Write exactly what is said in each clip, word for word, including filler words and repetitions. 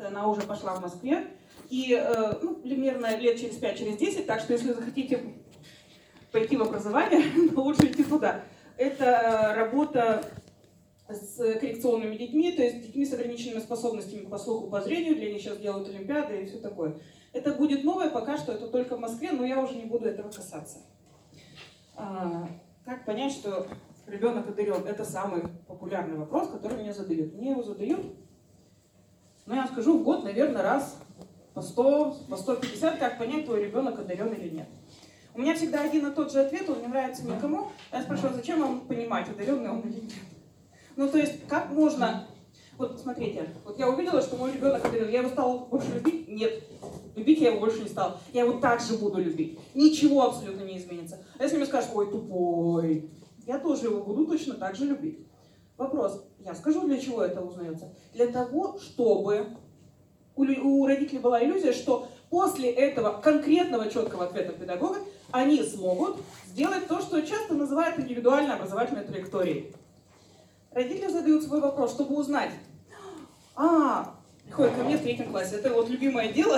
Она уже пошла в Москве. И э, ну, примерно лет через пять, через десять, так что если захотите пойти в образование, то лучше идти туда. Это работа с коррекционными детьми, то есть детьми с ограниченными способностями по слуху, по зрению, для них сейчас делают олимпиады и все такое. Это будет новое, пока что это только в Москве, но я уже не буду этого касаться. А, как понять, что ребенок одарен? Это самый популярный вопрос, который мне задают. Мне его задают, ну я вам скажу, в год, наверное, раз по сто, по сто пятьдесят, как понять, твой ребенок одарен или нет. У меня всегда один и тот же ответ, он не нравится никому. Я спрашиваю, зачем вам понимать, одаренный он или нет? Ну, то есть, как можно... Вот, смотрите, вот я увидела, что мой ребенок одарен. Я его стала больше любить? Нет. Любить я его больше не стала. Я его так же буду любить. Ничего абсолютно не изменится. А если мне скажешь, ой, тупой, я тоже его буду точно так же любить. Вопрос. Я скажу, для чего это узнается. Для того, чтобы у, у родителей была иллюзия, что после этого конкретного четкого ответа педагога они смогут сделать то, что часто называют индивидуальной образовательной траекторией. Родители задают свой вопрос, чтобы узнать. А, приходят ко мне в третьем классе. Это вот любимое дело.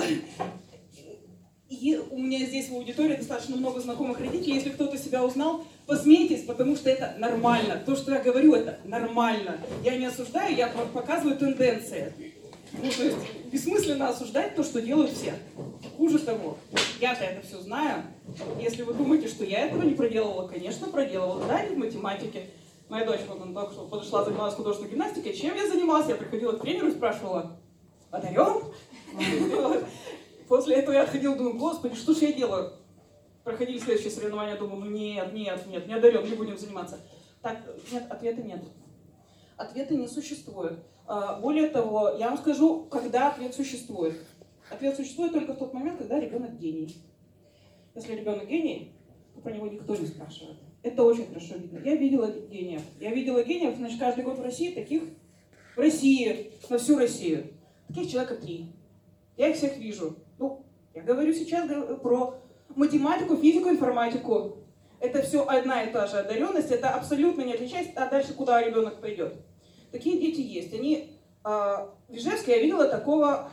И у меня здесь в аудитории достаточно много знакомых родителей. Если кто-то себя узнал, посмейтесь, потому что это нормально. То, что я говорю, это нормально. Я не осуждаю, я показываю тенденции. Ну, то есть бессмысленно осуждать то, что делают все. Хуже того, я-то это все знаю. Если вы думаете, что я этого не проделывала, конечно, проделывала. Да, и в математике. Моя дочь вот, она только что подошла, занималась художественной гимнастикой. Чем я занималась? Я приходила к тренеру и спрашивала, одарен? После этого я отходила, думаю, господи, что же я делаю? Проходили следующие соревнования, думаю, ну нет, нет, нет, не одарен, не будем заниматься. Так, нет, ответа нет. Ответа не существует. Более того, я вам скажу, когда ответ существует. Ответ существует только в тот момент, когда ребенок гений. Если ребенок гений, то про него никто не спрашивает. Это очень хорошо видно. Я видела гениев. Я видела гениев, значит, каждый год в России таких, в России, на всю Россию. Таких человека три. Я их всех вижу. Ну, я говорю сейчас про математику, физику, информатику. Это все одна и та же одаренность, это абсолютно не отличается, а дальше куда ребенок пойдет. Такие дети есть. Они, э, в Ижевске я видела такого,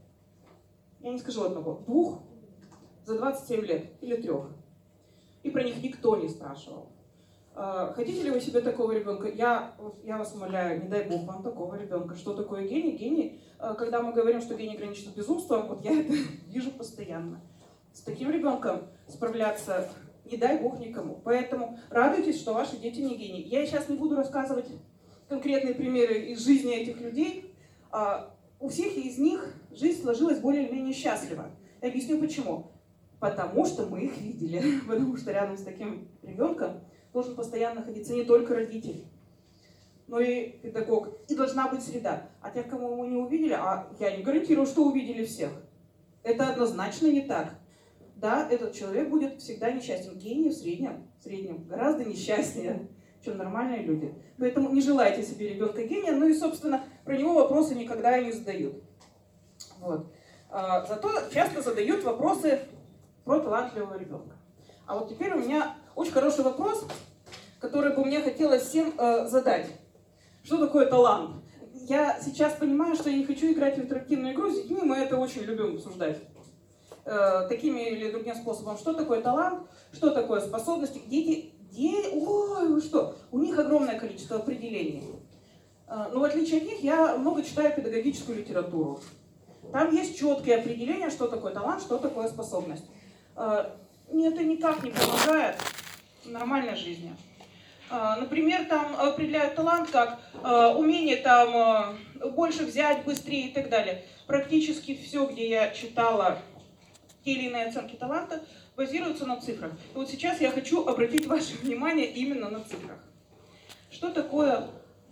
я не скажу одного, двух за двадцать семь лет или трех. И про них никто не спрашивал. Э, хотите ли вы себе такого ребенка? Я, я вас умоляю, не дай бог вам такого ребенка. Что такое гений? Гений, э, когда мы говорим, что гений граничит с безумством, вот я это вижу постоянно. С таким ребенком справляться не дай бог никому. Поэтому радуйтесь, что ваши дети не гении. Я сейчас не буду рассказывать конкретные примеры из жизни этих людей. А у всех из них жизнь сложилась более-менее счастливо. Я объясню почему. Потому что мы их видели. Потому что рядом с таким ребенком должен постоянно находиться не только родитель, но и педагог. И должна быть среда. А тех, кого мы не увидели, а я не гарантирую, что увидели всех. Это однозначно не так. Да, этот человек будет всегда несчастен. Гений в среднем, в среднем гораздо несчастнее, чем нормальные люди. Поэтому не желайте себе ребенка гения, ну и, собственно, про него вопросы никогда и не задают. Вот. А, зато часто задают вопросы про талантливого ребенка. А вот теперь у меня очень хороший вопрос, который бы мне хотелось всем э, задать. Что такое талант? Я сейчас понимаю, что я не хочу играть в интерактивную игру с детьми, мы это очень любим обсуждать. Э, такими или другим способом. Что такое талант? Что такое способности? Дети, дети, ой, вы что? У них огромное количество определений. Э, но в отличие от них я много читаю педагогическую литературу. Там есть четкие определения, что такое талант, что такое способность. Э, это никак не помогает в нормальной жизни. Э, например, там определяют талант как э, умение там, э, больше взять, быстрее и так далее. Практически все, где я читала те или иные оценки таланта, базируются на цифрах. И вот сейчас я хочу обратить ваше внимание именно на цифрах. Что такое,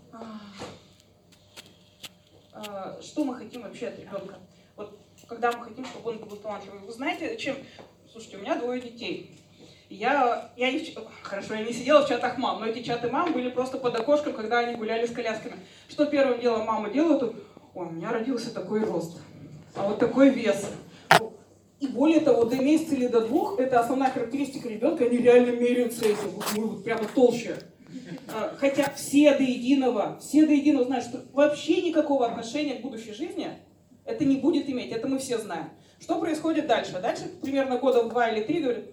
что мы хотим вообще от ребенка? Вот когда мы хотим, чтобы он был талантливый. Вы знаете, чем... Слушайте, у меня двое детей. Я, я не, хорошо, я не сидела в чатах мам, но эти чаты мам были просто под окошком, когда они гуляли с колясками. Что первым делом мама делает? Ой, у меня родился такой рост, а вот такой вес. И более того, до месяца или до двух, это основная характеристика ребенка, они реально меряются этим, мы вот прямо толще. Хотя все до единого, все до единого знают, что вообще никакого отношения к будущей жизни Это не будет иметь, это мы все знаем. Что происходит дальше? Дальше примерно года в два или три говорят,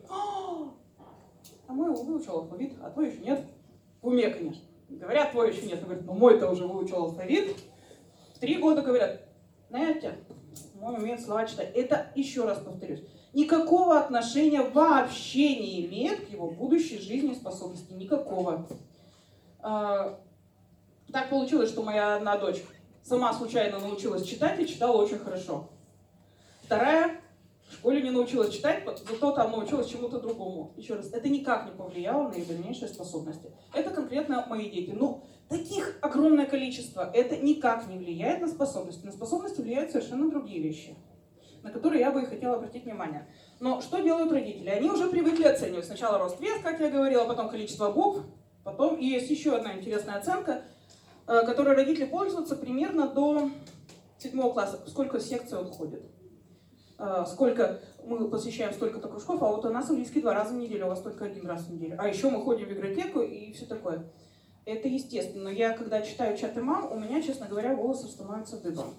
а мой выучил алфавит, а твой еще нет. В уме, конечно. Говорят, твой еще нет. Он говорит, ну мой-то уже выучил алфавит. В три года говорят, знаете, мой умеет слова читать. Это, еще раз повторюсь, никакого отношения вообще не имеет к его будущей жизнеспособности. Никакого. Так получилось, что моя одна дочь сама случайно научилась читать и читала очень хорошо. Вторая в школе не научилась читать, зато там научилась чему-то другому. Еще раз, это никак не повлияло на ее дальнейшие способности. Это конкретно мои дети. Ну, таких огромное количество. Это никак не влияет на способности. На способности влияют совершенно другие вещи, на которые я бы и хотела обратить внимание. Но что делают родители? Они уже привыкли оценивать сначала рост-вес, как я говорила, потом количество букв, потом и есть еще одна интересная оценка, которой родители пользуются примерно до седьмого класса. Сколько секций он ходит? Сколько мы посещаем столько-то кружков, а вот у нас английский два раза в неделю, у вас только один раз в неделю. А еще мы ходим в библиотеку и все такое. Это естественно. Но я, когда читаю чаты мам, у меня, честно говоря, волосы становятся дыбом.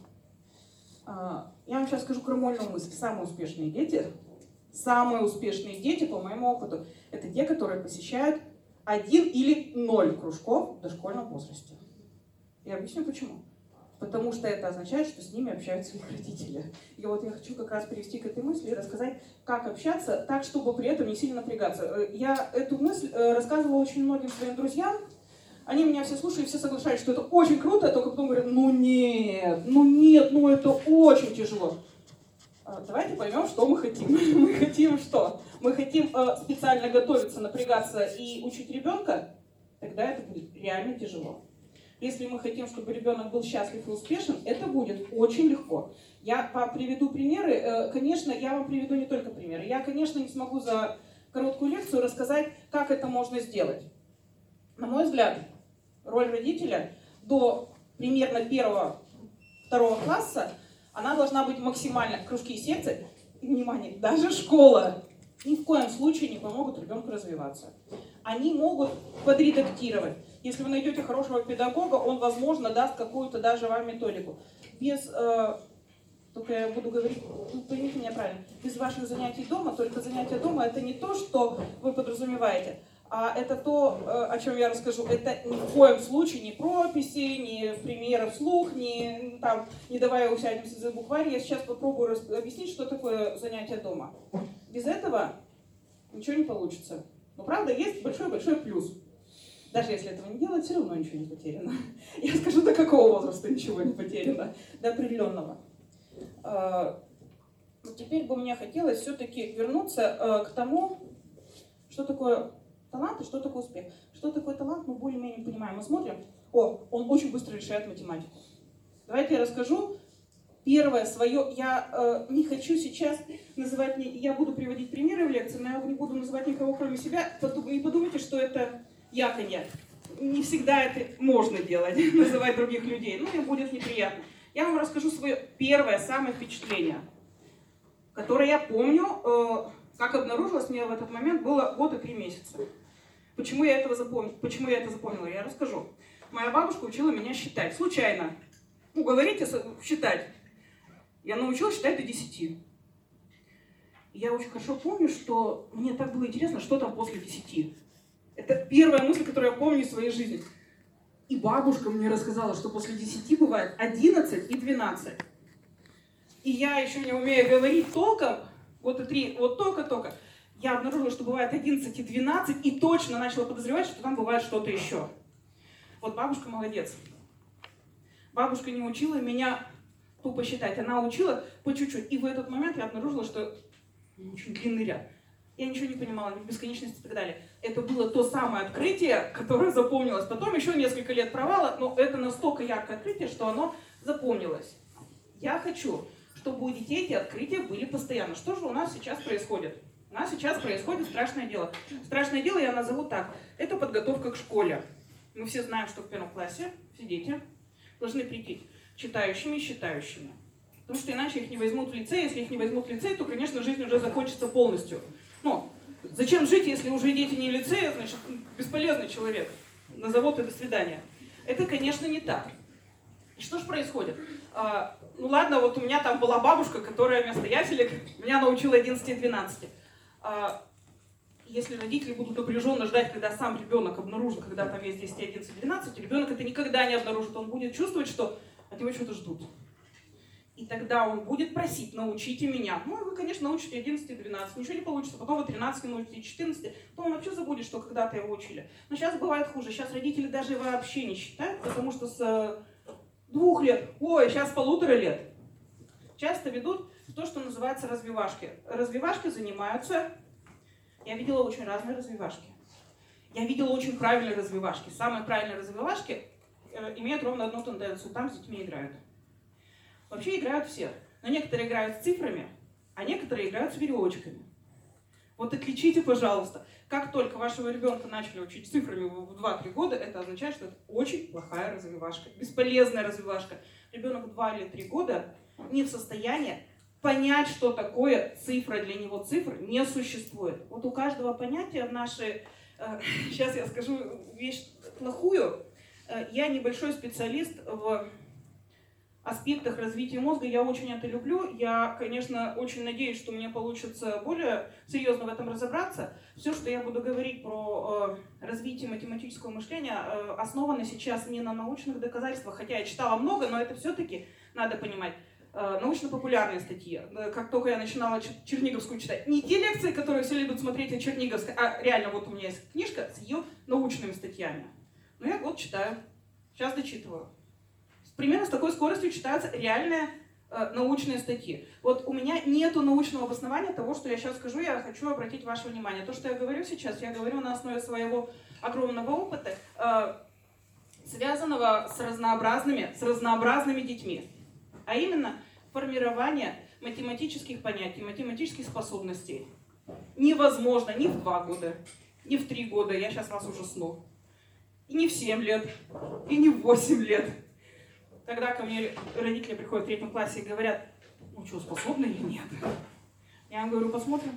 Я вам сейчас скажу крамольную мысль. Самые успешные дети, самые успешные дети, по моему опыту, это те, которые посещают один или ноль кружков в дошкольном возрасте. Я объясню почему. Потому что это означает, что с ними общаются их родители. И вот я хочу как раз перевести к этой мысли и рассказать, как общаться так, чтобы при этом не сильно напрягаться. Я эту мысль рассказывала очень многим своим друзьям. Они меня все слушали, все соглашаются, что это очень круто, только потом говорят, ну нет, ну нет, ну это очень тяжело. Давайте поймем, что мы хотим. Мы хотим что? Мы хотим специально готовиться, напрягаться и учить ребенка, тогда это будет реально тяжело. Если мы хотим, чтобы ребенок был счастлив и успешен, это будет очень легко. Я вам приведу примеры. Конечно, я вам приведу не только примеры. Я, конечно, не смогу за короткую лекцию рассказать, как это можно сделать. На мой взгляд, роль родителя до примерно первого-второго класса, она должна быть максимально. Кружки и секции, и, внимание, даже школа ни в коем случае не помогут ребенку развиваться. Они могут подредактировать. Если вы найдете хорошего педагога, он, возможно, даст какую-то даже вам методику. Без, э, только я буду говорить, ну, поймите меня правильно, без ваших занятий дома, только занятия дома это не то, что вы подразумеваете, а это то, э, о чем я расскажу. Это ни в коем случае не прописи, не примеры вслух, не, там, не давая усядемся за букварь. Я сейчас попробую рас- объяснить, что такое занятие дома. Без этого ничего не получится. Но правда, есть большой-большой плюс. Даже если этого не делать, все равно ничего не потеряно. Я скажу, до какого возраста ничего не потеряно. До определенного. Но теперь бы мне хотелось все-таки вернуться к тому, что такое талант и что такое успех. Что такое талант, мы более-менее понимаем. Мы смотрим, о, он очень быстро решает математику. Давайте я расскажу. Первое свое, я э, не хочу сейчас называть, я буду приводить примеры в лекции, но я не буду называть никого, кроме себя. И подумайте, что это яконья. Не всегда это можно делать, называть других людей, ну и будет неприятно. Я вам расскажу свое первое, самое впечатление, которое я помню, э, как обнаружилось мне в этот момент, было год и три месяца. Почему я, этого запомнила? Почему я это запомнила, я расскажу. Моя бабушка учила меня считать, случайно. Ну, говорите, считать. Я научилась считать до десяти. Я очень хорошо помню, что мне так было интересно, что там после десяти. Это первая мысль, которую я помню в своей жизни. И бабушка мне рассказала, что после десяти бывает одиннадцать и двенадцать. И я еще не умею говорить толком, вот и три, вот только-только. Я обнаружила, что бывает одиннадцать и двенадцать, и точно начала подозревать, что там бывает что-то еще. Вот бабушка молодец. Бабушка не учила меня тупо считать, она учила по чуть-чуть. И в этот момент я обнаружила, что очень длинный ряд. Я ничего не понимала, ни бесконечности и так далее. Это было то самое открытие, которое запомнилось. Потом еще несколько лет провала, но это настолько яркое открытие, что оно запомнилось. Я хочу, чтобы у детей эти открытия были постоянно. Что же у нас сейчас происходит? У нас сейчас происходит страшное дело. Страшное дело я назову так. Это подготовка к школе. Мы все знаем, что в первом классе все дети должны прийти читающими и считающими. Потому что иначе их не возьмут в лицей. Если их не возьмут в лицей, то, конечно, жизнь уже закончится полностью. Но зачем жить, если уже дети не лицея, значит, бесполезный человек. На завод и до свидания. Это, конечно, не так. И что же происходит? А, ну ладно, вот у меня там была бабушка, которая вместо яселек меня научила одиннадцати-двенадцати. А, если родители будут напряженно ждать, когда сам ребенок обнаружит, когда там есть десять, одиннадцать, двенадцать, ребенок это никогда не обнаружит. Он будет чувствовать, что от него что-то ждут. И тогда он будет просить: научите меня. Ну, и вы, конечно, научите одиннадцать-двенадцать, ничего не получится. Потом вы тринадцать научите, четырнадцать, потом он вообще забудет, что когда-то его учили. Но сейчас бывает хуже. Сейчас родители даже вообще не считают, потому что с двух лет, ой, сейчас полутора лет, часто ведут то, что называется развивашки. Развивашки занимаются... Я видела очень разные развивашки. Я видела очень правильные развивашки. Самые правильные развивашки э, имеют ровно одну тенденцию. Там с детьми играют. Вообще играют все. Но некоторые играют с цифрами, а некоторые играют с веревочками. Вот отличите, пожалуйста. Как только вашего ребенка начали учить цифрами в два-три года, это означает, что это очень плохая развивашка. Бесполезная развивашка. Ребенок в два или три года не в состоянии понять, что такое цифра. Для него цифр не существует. Вот у каждого понятия в нашей... Э, сейчас я скажу вещь плохую. Э, я небольшой специалист в аспектах развития мозга. Я очень это люблю. Я, конечно, очень надеюсь, что мне получится более серьезно в этом разобраться. Все, что я буду говорить про э, развитие математического мышления, э, основано сейчас не на научных доказательствах, хотя я читала много, но это все-таки, надо понимать, научно-популярные статьи. Как только я начинала Черниговскую читать, не те лекции, которые все любят смотреть о Черниговской, а реально вот у меня есть книжка с ее научными статьями. Но я вот читаю, сейчас дочитываю. Примерно с такой скоростью читаются реальные э, научные статьи. Вот у меня нету научного обоснования того, что я сейчас скажу, я хочу обратить ваше внимание. То, что я говорю сейчас, я говорю на основе своего огромного опыта, э, связанного с разнообразными, с разнообразными детьми. А именно формирование математических понятий, математических способностей невозможно ни в два года, ни в три года, я сейчас вас уже сну, и не в семь лет, и не в восемь лет. Когда ко мне родители приходят в третьем классе и говорят: ну что, способны или нет? Я им говорю: посмотрим.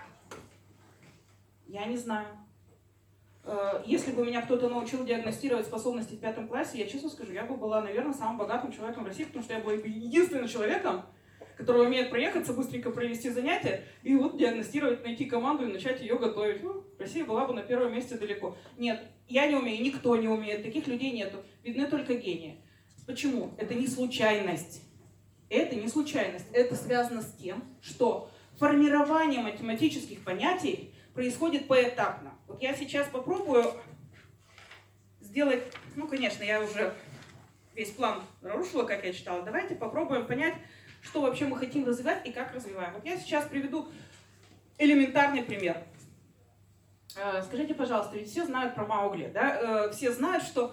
Я не знаю. Если бы меня кто-то научил диагностировать способности в пятом классе, я честно скажу, я бы была, наверное, самым богатым человеком в России, потому что я была единственным человеком, который умеет проехаться, быстренько провести занятия и вот диагностировать, найти команду и начать ее готовить. Ну, Россия была бы на первом месте далеко. Нет, я не умею, никто не умеет, таких людей нету. Видны только гении. Почему? Это не случайность. Это не случайность. Это связано с тем, что формирование математических понятий происходит поэтапно. Вот я сейчас попробую сделать, ну, конечно, я уже весь план нарушила, как я читала. Давайте попробуем понять, что вообще мы хотим развивать и как развиваем. Вот я сейчас приведу элементарный пример. Скажите, пожалуйста, ведь все знают про Маугли, да? Все знают, что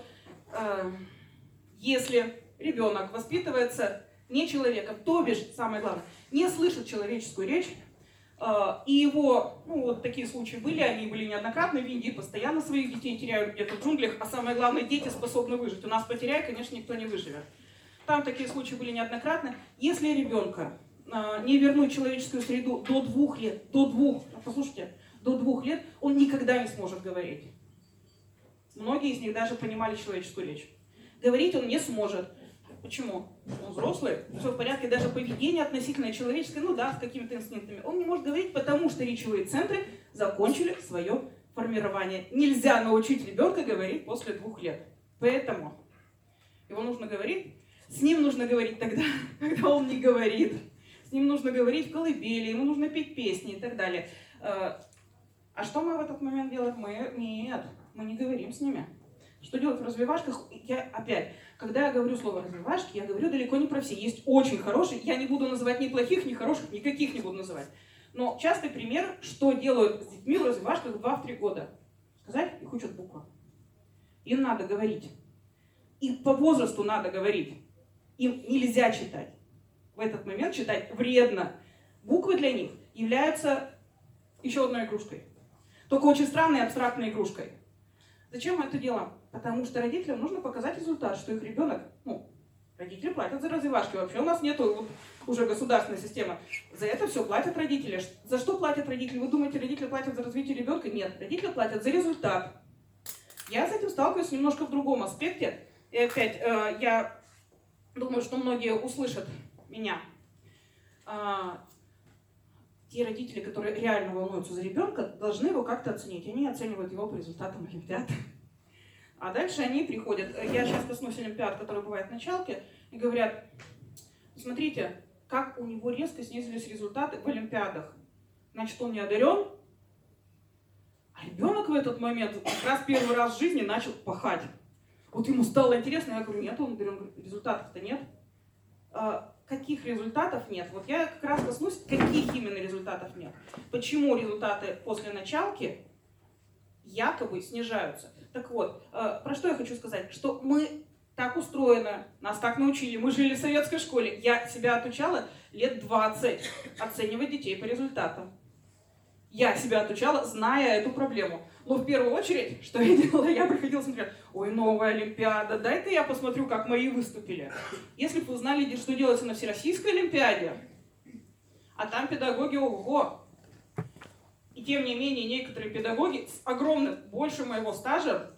если ребенок воспитывается не человеком, то бишь, самое главное, не слышит человеческую речь, и его, ну вот такие случаи были, они были неоднократны, в Индии постоянно своих детей теряют где-то в джунглях, а самое главное, дети способны выжить. У нас потеряй, конечно, никто не выживет. Там такие случаи были неоднократны. Если ребенка не вернуть в человеческую среду до двух лет, до двух, послушайте, до двух лет, он никогда не сможет говорить. Многие из них даже понимали человеческую речь. Говорить он не сможет. Почему? Он взрослый, все в порядке, даже поведение относительно человеческое, ну да, с какими-то инстинктами. Он не может говорить, потому что речевые центры закончили свое формирование. Нельзя научить ребенка говорить после двух лет. Поэтому его нужно говорить, с ним нужно говорить тогда, когда он не говорит. С ним нужно говорить в колыбели, ему нужно петь песни и так далее. А что мы в этот момент делаем? Мы нет, мы не говорим с ними. Что делать в развивашках? Я опять, когда я говорю слово развивашки, я говорю далеко не про все. Есть очень хорошие, я не буду называть ни плохих, ни хороших, никаких не буду называть. Но частый пример, что делают с детьми в развивашках в два-три года. Сказать, их учат буквы. Им надо говорить. И по возрасту надо говорить. Им нельзя читать. В этот момент читать вредно. Буквы для них являются еще одной игрушкой. Только очень странной и абстрактной игрушкой. Зачем мы это делаем? Потому что родителям нужно показать результат, что их ребенок, ну, родители платят за развивашки. Вообще у нас нету вот, уже государственной системы. За это все платят родители. За что платят родители? Вы думаете, родители платят за развитие ребенка? Нет, родители платят за результат. Я с этим сталкиваюсь немножко в другом аспекте. И опять, э, я думаю, что многие услышат меня. А, те родители, которые реально волнуются за ребенка, должны его как-то оценить. Они оценивают его по результатам олимпиад. А дальше они приходят, я сейчас коснусь олимпиад, которые бывают в началке, и говорят, смотрите, как у него резко снизились результаты в олимпиадах. Значит, он не одарен, а ребенок в этот момент как раз первый раз в жизни начал пахать. Вот ему стало интересно, я говорю, нет, он одарен, результатов-то нет. А, каких результатов нет? Вот я как раз коснусь, каких именно результатов нет. Почему результаты после началки якобы снижаются. Так вот, э, про что я хочу сказать? Что мы так устроены, нас так научили, мы жили в советской школе. Я себя отучала лет двадцать оценивать детей по результатам. Я себя отучала, зная эту проблему. Но в первую очередь, что я делала? Я приходила смотреть, ой, новая олимпиада, дай-ка я посмотрю, как мои выступили. Если бы вы знали, что делается на Всероссийской олимпиаде, а там педагоги, ого! И тем не менее, некоторые педагоги с огромным, больше моего стажа,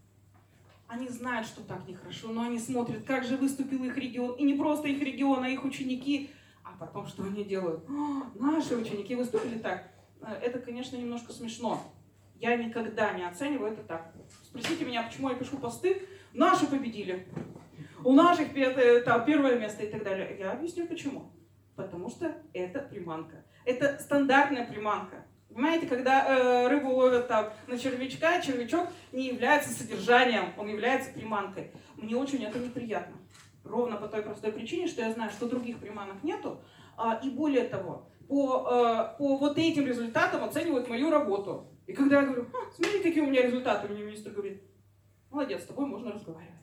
они знают, что так нехорошо, но они смотрят, как же выступил их регион. И не просто их регион, а их ученики. А потом что они делают? О, наши ученики выступили так. Это, конечно, немножко смешно. Я никогда не оцениваю это так. Спросите меня, почему я пишу посты. Наши победили. У наших там, первое место и так далее. Я объясню, почему. Потому что это приманка. Это стандартная приманка. Понимаете, когда э, рыбу ловят там на червячка, червячок не является содержанием, он является приманкой. Мне очень это неприятно. Ровно по той простой причине, что я знаю, что других приманок нету. А, и более того, по, э, по вот этим результатам оценивают мою работу. И когда я говорю, смотри, какие у меня результаты, мне министр говорит, молодец, с тобой можно разговаривать.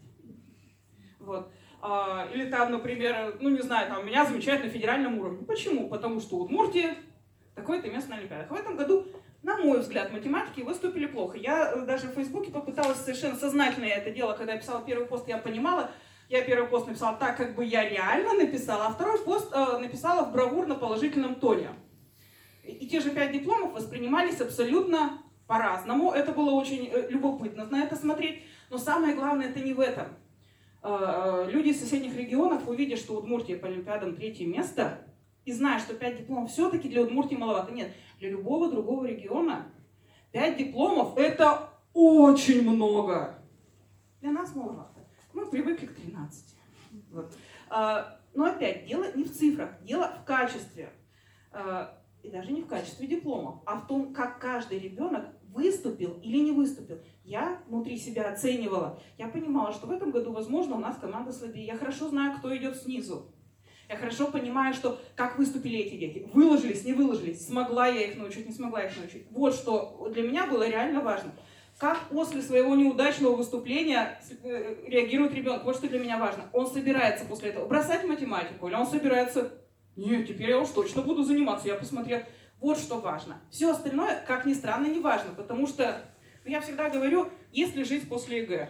Вот. А, или там, например, ну не знаю, там, меня замечают на федеральном уровне. Почему? Потому что Удмуртия такое-то место на олимпиадах. В этом году, на мой взгляд, математики выступили плохо. Я даже в Фейсбуке попыталась совершенно сознательно я это делала, когда я писала первый пост, я понимала, я первый пост написала так, как бы я реально написала, а второй пост э, написала в бравурно-положительном тоне. И, и те же пять дипломов воспринимались абсолютно по-разному. Это было очень э, любопытно на это смотреть. Но самое главное, это не в этом. Э, э, люди из соседних регионов, увидя, что Удмуртия по олимпиадам третье место, и зная, что пять дипломов все-таки для Удмуртии маловато. Нет, для любого другого региона пять дипломов это очень много. Для нас маловато. Мы привыкли к тринадцати. Вот. А, но опять, дело не в цифрах, дело в качестве. А, и даже не в качестве дипломов, а в том, как каждый ребенок выступил или не выступил. Я внутри себя оценивала. Я понимала, что в этом году, возможно, у нас команда слабее. Я хорошо знаю, кто идет снизу. Я хорошо понимаю, что как выступили эти дети. Выложились, не выложились. Смогла я их научить, не смогла их научить. Вот что для меня было реально важно. Как после своего неудачного выступления реагирует ребенок. Вот что для меня важно. Он собирается после этого бросать математику, или он собирается, нет, теперь я уж точно буду заниматься. Я посмотрел. Вот что важно. Все остальное, как ни странно, не важно. Потому что я всегда говорю, есть ли жизнь после ЕГЭ.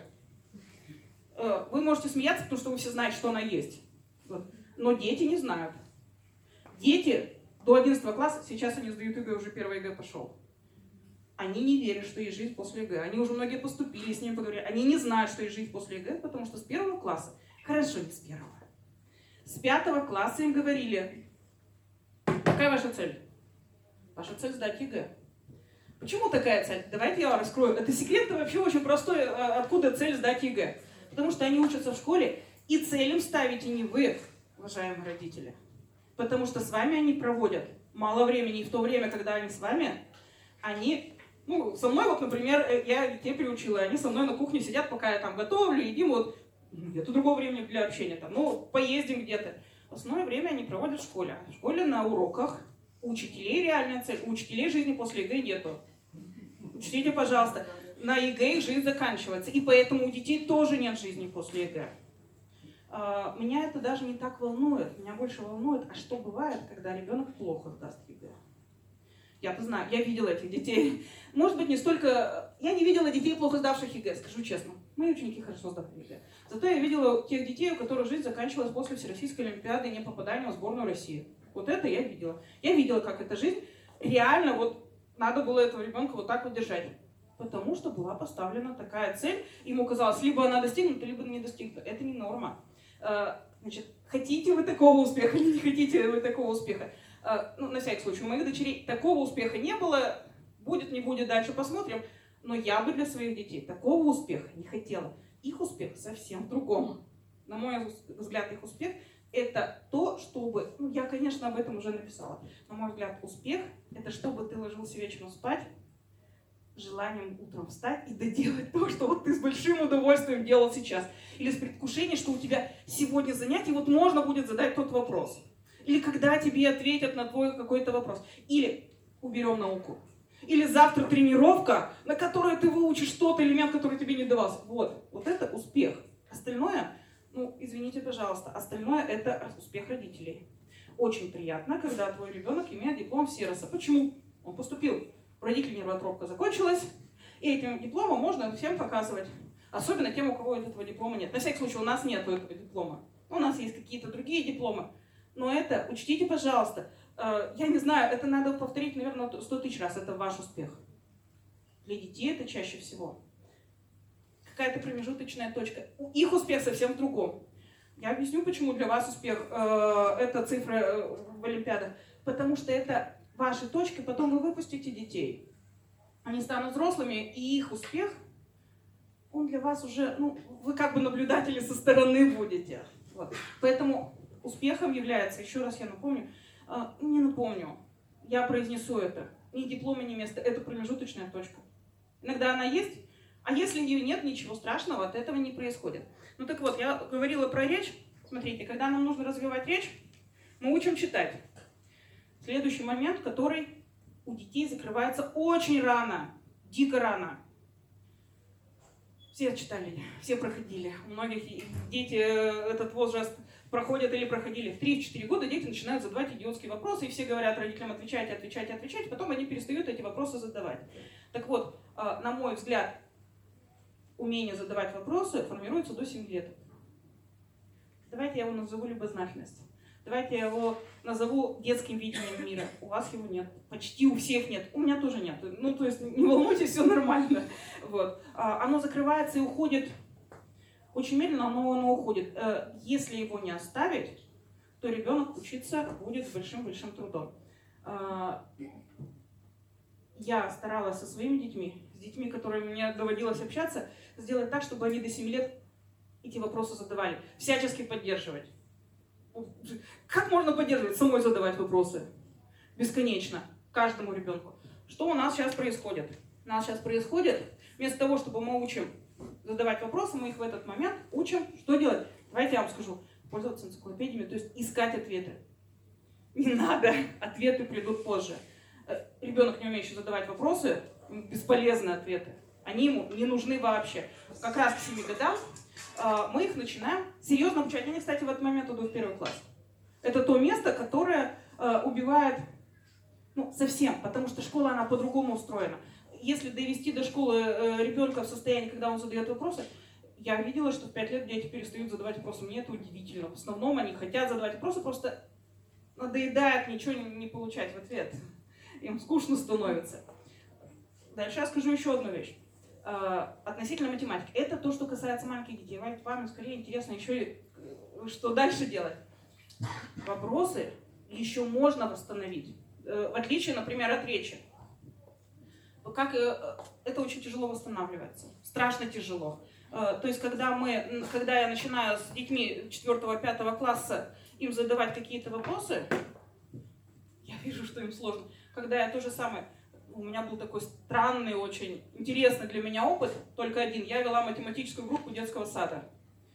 Вы можете смеяться, потому что вы все знаете, что она есть. Но дети не знают. Дети до одиннадцатого класса, сейчас они сдают ЕГЭ, уже первый ЕГЭ пошел. Они не верят, что есть жизнь после ЕГЭ. Они уже многие поступили, с ними поговорили. Они не знают, что есть жизнь после ЕГЭ, потому что с первого класса, хорошо, не с первого, с пятого класса им говорили, какая ваша цель? Ваша цель сдать ЕГЭ. Почему такая цель? Давайте я вам раскрою. Это секрет вообще очень простой, откуда цель сдать ЕГЭ. Потому что они учатся в школе, и цель им ставите не вы, уважаемые родители. Потому что с вами они проводят мало времени, и в то время, когда они с вами, они, ну, со мной, вот, например, я детей приучила, они со мной на кухне сидят, пока я там готовлю, едим, вот, нету другого времени для общения, там, ну, поездим где-то. Основное время они проводят в школе. В школе на уроках у учителей реальная цель, у учителей жизни после ЕГЭ нету. Учтите, пожалуйста, на ЕГЭ их жизнь заканчивается, и поэтому у детей тоже нет жизни после ЕГЭ. Меня это даже не так волнует. Меня больше волнует, а что бывает, когда ребенок плохо сдаст ЕГЭ. Я-то знаю, я видела этих детей. Может быть, не столько... Я не видела детей, плохо сдавших ЕГЭ, скажу честно. Мои ученики хорошо сдали ЕГЭ. Зато я видела тех детей, у которых жизнь заканчивалась после Всероссийской олимпиады и не попадания в сборную России. Вот это я видела. Я видела, как эта жизнь реально, вот надо было этого ребенка вот так вот держать. Потому что была поставлена такая цель. Ему казалось, либо она достигнута, либо не достигнута. Это не норма. Значит, хотите вы такого успеха или не хотите вы такого успеха? Ну, на всякий случай, у моих дочерей такого успеха не было, будет, не будет, дальше посмотрим. Но я бы для своих детей такого успеха не хотела. Их успех совсем в другом. На мой взгляд, их успех – это то, чтобы… Ну, я, конечно, об этом уже написала. На мой взгляд, успех – это чтобы ты ложился вечером спать, желанием утром встать и доделать то, что вот ты с большим удовольствием делал сейчас. Или с предвкушением, что у тебя сегодня занятие, вот можно будет задать тот вопрос. Или когда тебе ответят на твой какой-то вопрос. Или уберем науку. Или завтра тренировка, на которой ты выучишь тот элемент, который тебе не давался. Вот, вот это успех. Остальное, ну, извините, пожалуйста, остальное это успех родителей. Очень приятно, когда твой ребенок имеет диплом Сероса. Почему? Он поступил. У родителей нервотропка закончилась, и этим дипломом можно всем показывать. Особенно тем, у кого этого диплома нет. На всякий случай, у нас нет этого диплома. У нас есть какие-то другие дипломы. Но это, учтите, пожалуйста, я не знаю, это надо повторить, наверное, сто тысяч раз. Это ваш успех. Для детей это чаще всего какая-то промежуточная точка. Их успех совсем в другом. Я объясню, почему для вас успех э, это цифра э, в Олимпиадах. Потому что это ваши точки, потом вы выпустите детей. Они станут взрослыми, и их успех, он для вас уже, ну, вы как бы наблюдатели со стороны будете. Вот. Поэтому успехом является, еще раз я напомню, э, не напомню, я произнесу это, ни диплома, ни место, это промежуточная точка. Иногда она есть, а если ее нет, ничего страшного от этого не происходит. Ну так вот, я говорила про речь. Смотрите, когда нам нужно развивать речь, мы учим читать. Следующий момент, который у детей закрывается очень рано, дико рано. Все читали, все проходили. У многих дети этот возраст проходят или проходили. В три-четыре года дети начинают задавать идиотские вопросы, и все говорят родителям: отвечайте, отвечайте, отвечайте. Потом они перестают эти вопросы задавать. Так вот, на мой взгляд, умение задавать вопросы формируется до семи лет. Давайте я его назову любознательность. Давайте я его назову детским видением мира. У вас его нет. Почти у всех нет. У меня тоже нет. Ну, то есть, не волнуйтесь, все нормально. Вот. Оно закрывается и уходит очень медленно, но оно уходит. Если его не оставить, то ребенок учиться будет с большим-большим трудом. Я старалась со своими детьми, с детьми, с которыми мне доводилось общаться, сделать так, чтобы они до семи лет эти вопросы задавали. Всячески поддерживать. Как можно поддерживать? Самой задавать вопросы. Бесконечно. Каждому ребенку. Что у нас сейчас происходит? У нас сейчас происходит, вместо того, чтобы мы учим задавать вопросы, мы их в этот момент учим, что делать? Давайте я вам скажу. Пользоваться энциклопедиями, то есть искать ответы. Не надо. Ответы придут позже. Ребенок, не умеющий задавать вопросы, бесполезные ответы. Они ему не нужны вообще. Как раз к семи годам мы их начинаем серьезно обучать. Они, кстати, в этот момент идут в первый класс. Это то место, которое убивает, ну, совсем, потому что школа, она по-другому устроена. Если довести до школы ребенка в состоянии, когда он задает вопросы, я видела, что в пять лет дети перестают задавать вопросы. Мне это удивительно. В основном они хотят задавать вопросы, просто надоедает ничего не получать в ответ. Им скучно становится. Дальше я скажу еще одну вещь. Относительно математики. Это то, что касается маленьких детей. Вам скорее интересно еще и что дальше делать. Вопросы еще можно восстановить. В отличие, например, от речи. Как это очень тяжело восстанавливается. Страшно тяжело. То есть, когда, мы, когда я начинаю с детьми четвёртого-пятого класса им задавать какие-то вопросы, я вижу, что им сложно. Когда я то же самое... У меня был такой странный, очень интересный для меня опыт, только один. Я вела математическую группу детского сада.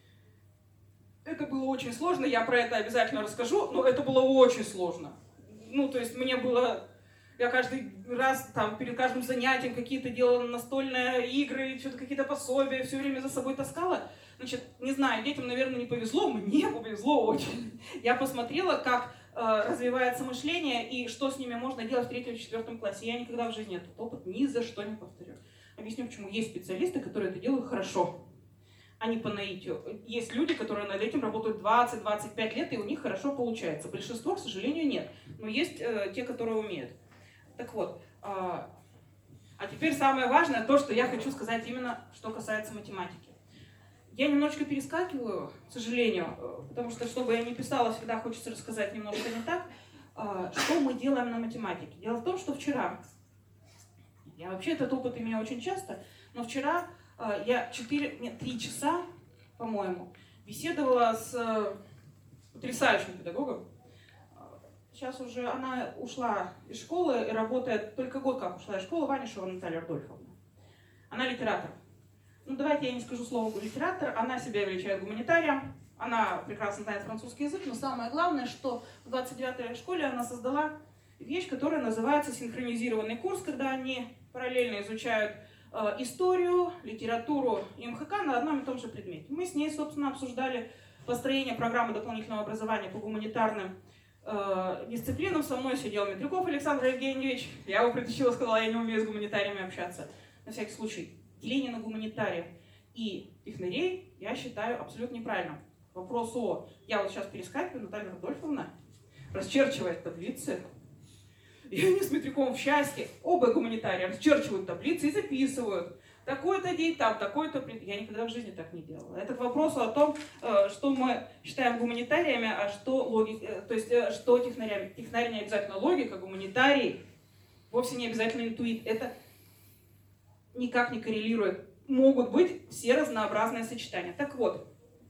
Это было очень сложно, я про это обязательно расскажу, но это было очень сложно. Ну, то есть мне было... Я каждый раз там перед каждым занятием какие-то делала настольные игры, что-то какие-то пособия, все время за собой таскала. Значит, не знаю, детям, наверное, не повезло, мне повезло очень. Я посмотрела, как развивается мышление и что с ними можно делать в третьем-четвертом классе. Я никогда в жизни этот опыт ни за что не повторю. Объясню, почему. Есть специалисты, которые это делают хорошо, а не по наитию. Есть люди, которые над этим работают двадцать-двадцать пять лет, и у них хорошо получается. Большинство, к сожалению, нет. Но есть э, те, которые умеют. Так вот, э, а теперь самое важное, то, что я хочу сказать именно, что касается математики. Я немножечко перескакиваю, к сожалению, потому что, чтобы я не писала, всегда хочется рассказать немножко не так. Что мы делаем на математике? Дело в том, что вчера, я вообще этот опыт имею очень часто, но вчера я четыре, нет, три часа, по-моему, беседовала с потрясающим педагогом. Сейчас уже она ушла из школы и работает, только год как ушла из школы, Ванишева Наталья Рудольфовна. Она литератор. Ну, давайте я не скажу слово литератор, она себя величает гуманитарием, она прекрасно знает французский язык, но самое главное, что в двадцать девятой школе она создала вещь, которая называется синхронизированный курс, когда они параллельно изучают э, историю, литературу и эм ха ка на одном и том же предмете. Мы с ней, собственно, обсуждали построение программы дополнительного образования по гуманитарным э, дисциплинам. Со мной сидел Метрюков Александр Евгеньевич, я его притащила, сказала, я не умею с гуманитариями общаться. На всякий случай. Деление на гуманитариев и технарей я считаю абсолютно неправильным. Вопрос о... Я вот сейчас перескакиваю, Наталья Рудольфовна расчерчивает таблицы. И они с Метрюковым в счастье, оба гуманитария, расчерчивают таблицы и записывают. Такой-то день там, такой-то... Я никогда в жизни так не делала. Это к вопросу о том, что мы считаем гуманитариями, а что логика... То есть, что технарями. Технарь не обязательно логика, гуманитарий вовсе не обязательно интуит. Это никак не коррелирует. Могут быть все разнообразные сочетания. Так вот,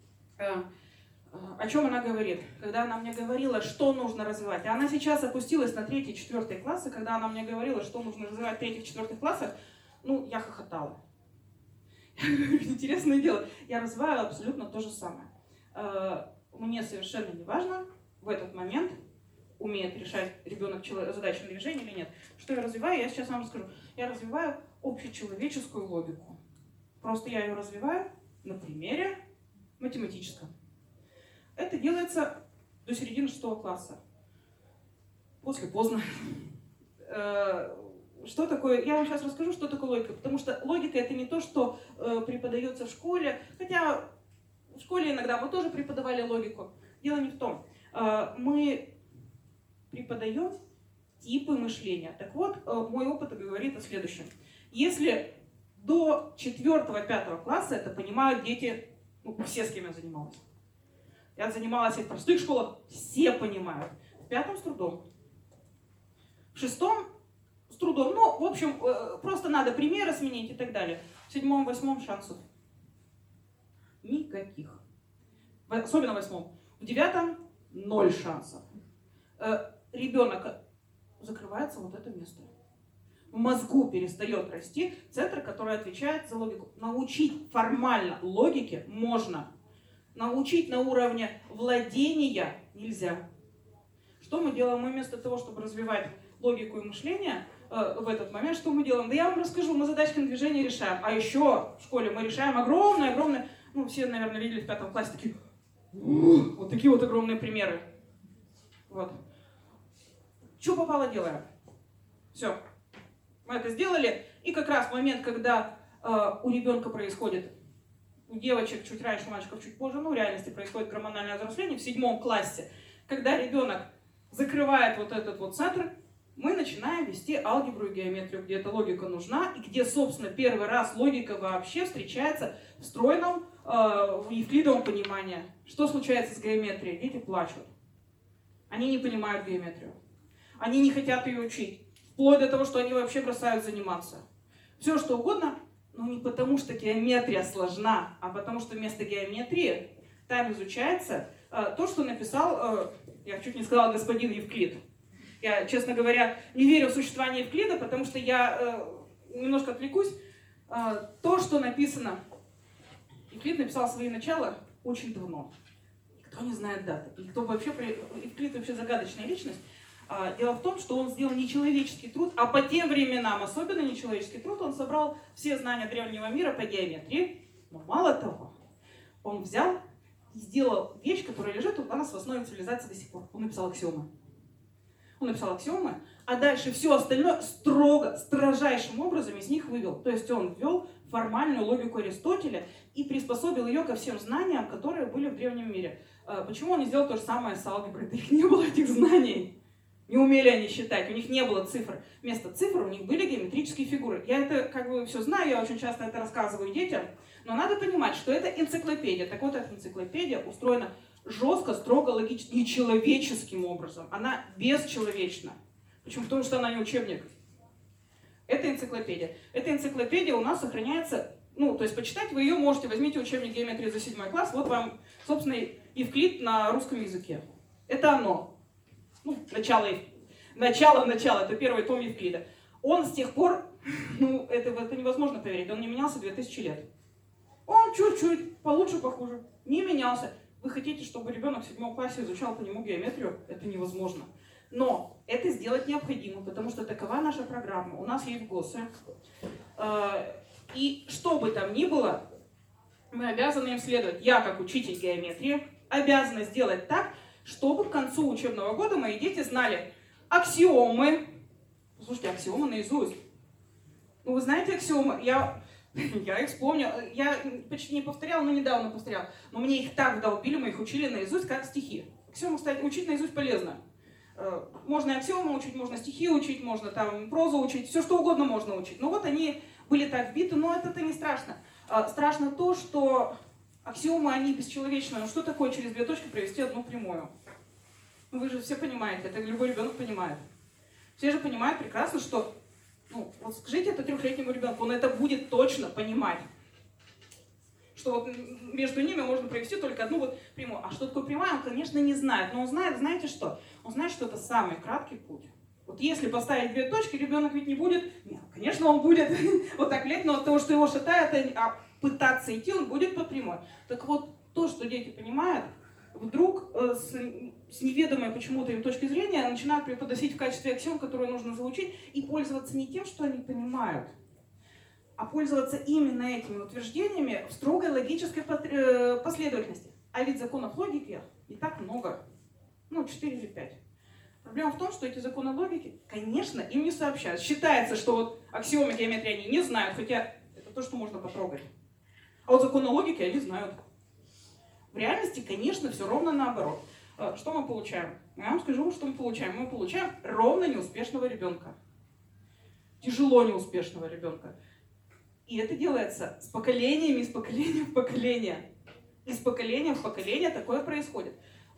о чем она говорит? Когда она мне говорила, что нужно развивать. А она сейчас опустилась на третий, четвертый классы. Когда она мне говорила, что нужно развивать в третьих, четвертых классах, ну, я хохотала. Интересное дело. Я развиваю абсолютно то же самое. Мне совершенно не важно в этот момент, умеет решать ребенок задачи на движение или нет. Что я развиваю, я сейчас вам расскажу. Я развиваю общечеловеческую логику. Просто я ее развиваю на примере математическом. Это делается до середины шестого класса. После поздно. Что такое? Я вам сейчас расскажу, что такое логика. Потому что логика — это не то, что преподается в школе. Хотя в школе иногда мы тоже преподавали логику. Дело не в том. Мы преподаем типы мышления. Так вот, мой опыт говорит о следующем. Если до четвёртого-пятого класса это понимают дети, ну, все, с кем я занималась. Я занималась и в простых школах, все понимают. В пятом с трудом. В шестом с трудом. Ну, в общем, просто надо примеры сменить и так далее. В седьмом, восьмом шансов никаких. Особенно в восьмом. В девятом ноль шансов. Ребенок закрывается вот это место. В мозгу перестает расти центр, который отвечает за логику. Научить формально логике можно. Научить на уровне владения нельзя. Что мы делаем? Мы вместо того, чтобы развивать логику и мышление э, в этот момент, что мы делаем? Да я вам расскажу, мы задачки на движение решаем. А еще в школе мы решаем огромные-огромные... Ну, все, наверное, видели в пятом классе такие... Вот такие вот огромные примеры. Вот. Что попало, делаем. Все. Мы это сделали. И как раз в момент, когда э, у ребенка происходит, у девочек чуть раньше, у мальчиков чуть позже, ну, в реальности происходит гормональное взросление в седьмом классе, когда ребенок закрывает вот этот вот центр, мы начинаем вести алгебру и геометрию, где эта логика нужна, и где, собственно, первый раз логика вообще встречается в стройном, э, в евклидовом понимании. Что случается с геометрией? Дети плачут. Они не понимают геометрию. Они не хотят ее учить. Вплоть до того, что они вообще бросают заниматься. Все что угодно, но не потому, что геометрия сложна, а потому, что вместо геометрии там изучается э, то, что написал, э, я чуть не сказала, господин Евклид. Я, честно говоря, не верю в существование Евклида, потому что я э, немножко отвлекусь. Э, то, что написано, Евклид написал свои начала очень давно. Никто не знает даты. Никто вообще... Евклид вообще загадочная личность. Дело в том, что он сделал нечеловеческий труд, а по тем временам особенно нечеловеческий труд, он собрал все знания древнего мира по геометрии. Но мало того, он взял и сделал вещь, которая лежит у нас в основе цивилизации до сих пор. Он написал аксиомы. Он написал аксиомы, а дальше все остальное строго, строжайшим образом из них вывел. То есть он ввел формальную логику Аристотеля и приспособил ее ко всем знаниям, которые были в древнем мире. Почему он не сделал то же самое с алгеброй? Да их не было, этих знаний. Не умели они считать, у них не было цифр. Вместо цифр у них были геометрические фигуры. Я это как бы все знаю, я очень часто это рассказываю детям, Но надо понимать, что это энциклопедия. Так вот, эта энциклопедия устроена жестко, строго, логически, нечеловеческим образом. Она бесчеловечна. Почему? Потому что она не учебник. Это энциклопедия. Эта энциклопедия у нас сохраняется, ну, то есть почитать вы ее можете, возьмите учебник геометрии за седьмой класс, вот вам, собственно, Евклид на русском языке. Это оно. Ну, начало, начало, начало, это первый том Евклида. Он с тех пор, ну, это, это невозможно поверить, он не менялся две тысячи лет. Он чуть-чуть, получше, похуже, не менялся. Вы хотите, чтобы ребенок в седьмом классе изучал по нему геометрию? Это невозможно. Но это сделать необходимо, потому что такова наша программа. У нас есть ГОСы. И что бы там ни было, мы обязаны им следовать. Я, как учитель геометрии, обязана сделать так, чтобы к концу учебного года мои дети знали аксиомы. Слушайте, аксиомы наизусть. Ну, вы знаете аксиомы? Я, я их вспомнил. Я почти не повторяла, но недавно повторяла. Но мне их так вдолбили, мы их учили наизусть, как стихи. Аксиомы, кстати, учить наизусть полезно. Можно и аксиомы учить, можно стихи учить, можно там прозу учить, все что угодно можно учить. Но вот они были так вбиты, но это-то не страшно. Страшно то, что аксиомы, они бесчеловечны. Ну что такое через две точки провести одну прямую? Ну, вы же все понимаете, это любой ребенок понимает. Все же понимают прекрасно, что, ну, вот скажите это трехлетнему ребенку, он это будет точно понимать. Что вот между ними можно провести только одну вот прямую. А что такое прямая, он, конечно, не знает. Но он знает, знаете что? Он знает, что это самый краткий путь. Вот если поставить две точки, ребенок ведь не будет... Нет, конечно, он будет вот так леть, но от того, что его шатает, а пытаться идти, он будет по прямой. Так вот, то, что дети понимают, вдруг с, с неведомой почему-то им точки зрения начинают преподносить в качестве аксиом, которые нужно заучить, и пользоваться не тем, что они понимают, а пользоваться именно этими утверждениями в строгой логической последовательности. А ведь законов логики не так много. Ну, четыре или пять. Проблема в том, что эти законы логики, конечно, им не сообщают. Считается, что вот аксиомы геометрии они не знают, хотя это то, что можно потрогать. А вот законы логики они знают. В реальности, конечно, все ровно наоборот. Что мы получаем? Я вам скажу, что мы получаем. Мы получаем ровно неуспешного ребенка. Тяжело неуспешного ребенка. И это делается с поколениями, из поколения в поколение. Из поколения в поколение такое происходит.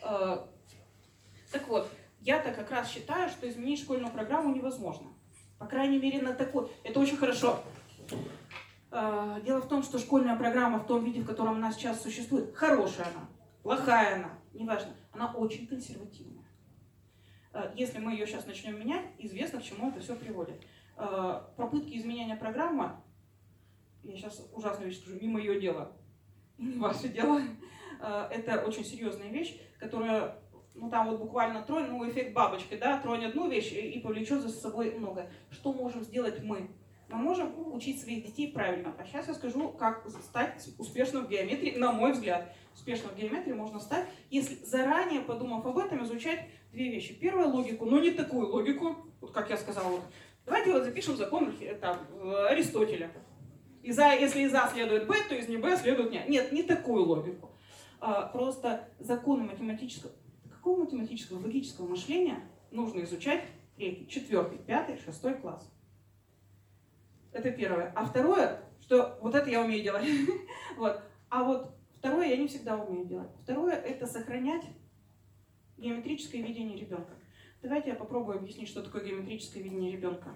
Так вот, я-то как раз считаю, что изменить школьную программу невозможно. По крайней мере, на такой... Это очень хорошо. Дело в том, что школьная программа в том виде, в котором она сейчас существует, хорошая она, плохая она, неважно, она очень консервативная. Если мы ее сейчас начнем менять, известно, к чему это все приводит. Попытки изменения программы, я сейчас ужасную вещь скажу, не мое дело, не ваше дело, это очень серьезная вещь, которая, ну там вот буквально тронь, ну эффект бабочки, да, тронь одну вещь и повлечет за собой многое. Что можем сделать мы? Мы можем учить своих детей правильно. А сейчас я скажу, как стать успешным в геометрии, на мой взгляд. Успешным в геометрии можно стать, если заранее, подумав об этом, изучать две вещи. Первая — логику, но не такую логику, вот как я сказала. Вот. Давайте вот запишем закон это, Аристотеля. Из А, если из А следует Б, то из не Б следует не. Нет, не такую логику. А, просто законы математического, какого математического, логического мышления нужно изучать третий, четвертый, пятый, шестой класс. Это первое. А второе, что вот это я умею делать. Вот. А вот второе я не всегда умею делать. Второе — это сохранять геометрическое видение ребенка. Давайте я попробую объяснить, что такое геометрическое видение ребенка.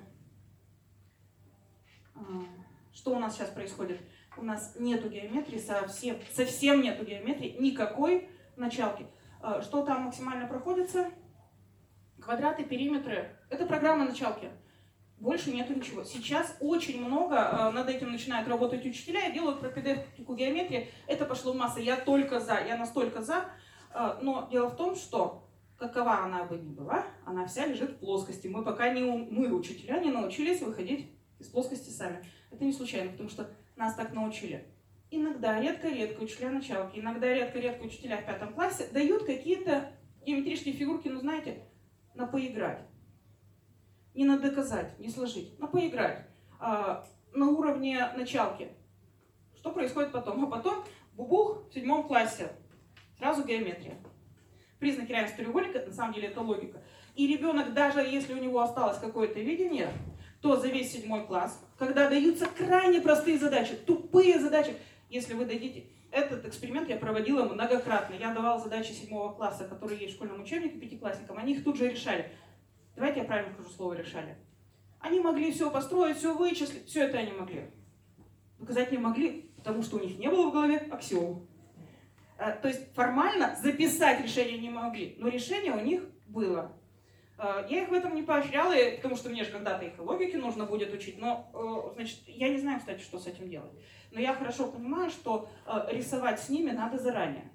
Что у нас сейчас происходит? У нас нету геометрии, совсем, совсем нету геометрии, никакой началки. Что там максимально проходится? Квадраты, периметры. Это программа началки. Больше нету ничего. Сейчас очень много э, над этим начинают работать учителя и делают пропедевтику геометрии. Это пошло в массы. Я только за, я настолько за. Э, но дело в том, что какова она бы ни была, она вся лежит в плоскости. Мы пока не, мы, учителя, не научились выходить из плоскости сами. Это не случайно, потому что нас так научили. Иногда, редко-редко учителя началки, иногда редко-редко учителя в пятом классе дают какие-то геометрические фигурки, ну знаете, на поиграть. Не на доказать, не сложить, на поиграть. А, на уровне началки. Что происходит потом? А потом бубух в седьмом классе. Сразу геометрия. Признаки равенства треугольника, на самом деле это логика. И ребенок, даже если у него осталось какое-то видение, то за весь седьмой класс, когда даются крайне простые задачи, тупые задачи, если вы дадите... Этот эксперимент я проводила многократно. Я давала задачи седьмого класса, которые есть в школьном учебнике пятиклассникам. Они их тут же решали. Давайте я правильно скажу слово «решали». Они могли все построить, все вычислить. Все это они могли. Доказать не могли, потому что у них не было в голове аксиом. То есть формально записать решение не могли, но решение у них было. Я их в этом не поощряла, потому что мне же когда-то их и логики нужно будет учить, но, значит, я не знаю, кстати, что с этим делать. Но я хорошо понимаю, что рисовать с ними надо заранее.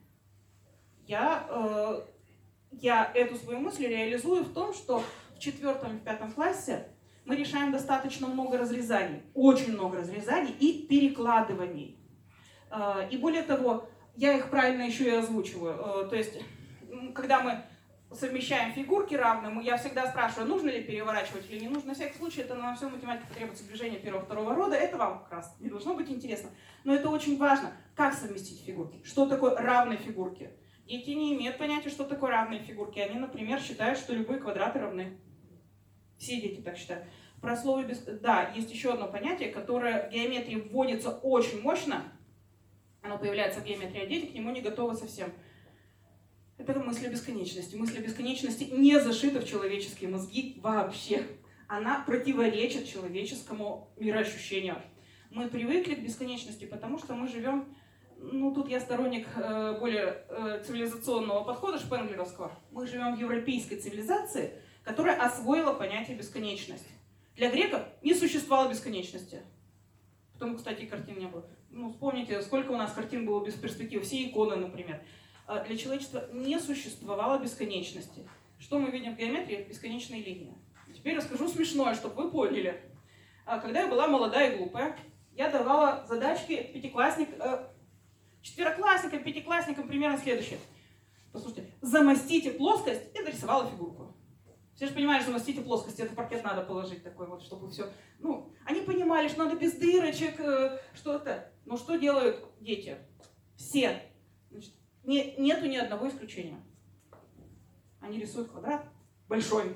Я, я эту свою мысль реализую в том, что в четвертом и в пятом классе мы решаем достаточно много разрезаний, очень много разрезаний и перекладываний. И более того, я их правильно еще и озвучиваю. То есть, когда мы совмещаем фигурки равные, я всегда спрашиваю, нужно ли переворачивать или не нужно. На всякий случай, это на всю математику требуется движение первого-второго рода. Это вам как раз не должно быть интересно. Но это очень важно. Как совместить фигурки? Что такое равные фигурки? Дети не имеют понятия, что такое равные фигурки. Они, например, считают, что любые квадраты равны. Все дети так считают. Про слово без... Да, есть еще одно понятие, которое в геометрии вводится очень мощно. Оно появляется в геометрии, а дети к нему не готовы совсем. Это мысль о бесконечности. Мысль о бесконечности не зашита в человеческие мозги вообще. Она противоречит человеческому мироощущению. Мы привыкли к бесконечности, потому что мы живем... Ну, тут я сторонник э, более э, цивилизационного подхода шпенглеровского. Мы живем в европейской цивилизации, которая освоила понятие бесконечность. Для греков не существовало бесконечности. Потом, кстати, картин не было. Ну, вспомните, сколько у нас картин было без перспективы. Все иконы, например. Для человечества не существовало бесконечности. Что мы видим в геометрии? Бесконечные линии. Теперь расскажу смешное, чтобы вы поняли. Когда я была молодая и глупая, я давала задачки пятиклассник, четвероклассникам, пятиклассникам примерно следующее. Послушайте, замостите плоскость и нарисовала фигурку. Все же понимают, что замостите плоскость, это паркет надо положить такой вот, чтобы все... Ну, они понимали, что надо без дырочек, что-то. Но что делают дети? Все. Значит, Не, нету ни одного исключения. Они рисуют квадрат большой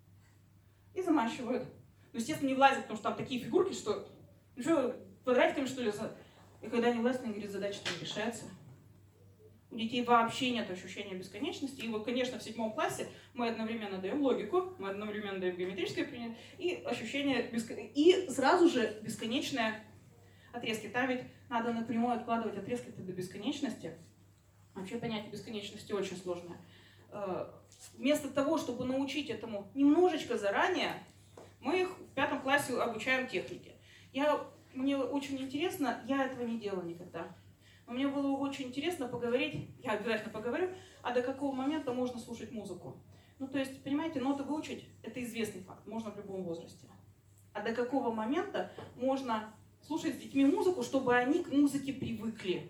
и замащивают. Ну, естественно, не влазят, потому что там такие фигурки, что... Ну что, квадратиками, что ли? И когда они влазят, они говорят, задача-то не решается. У детей вообще нет ощущения бесконечности. И вот, конечно, в седьмом классе мы одновременно даем логику, мы одновременно даем геометрическое принятие и ощущение бесконечности. И сразу же бесконечные отрезки. Там ведь надо напрямую откладывать отрезки до бесконечности. Вообще понятие бесконечности очень сложное. Вместо того, чтобы научить этому немножечко заранее, мы их в пятом классе обучаем технике. Я, мне очень интересно, я этого не делала никогда, но мне было очень интересно поговорить, я обязательно поговорю, а до какого момента можно слушать музыку. Ну, то есть, понимаете, ноты выучить – это известный факт, можно в любом возрасте. А до какого момента можно слушать с детьми музыку, чтобы они к музыке привыкли?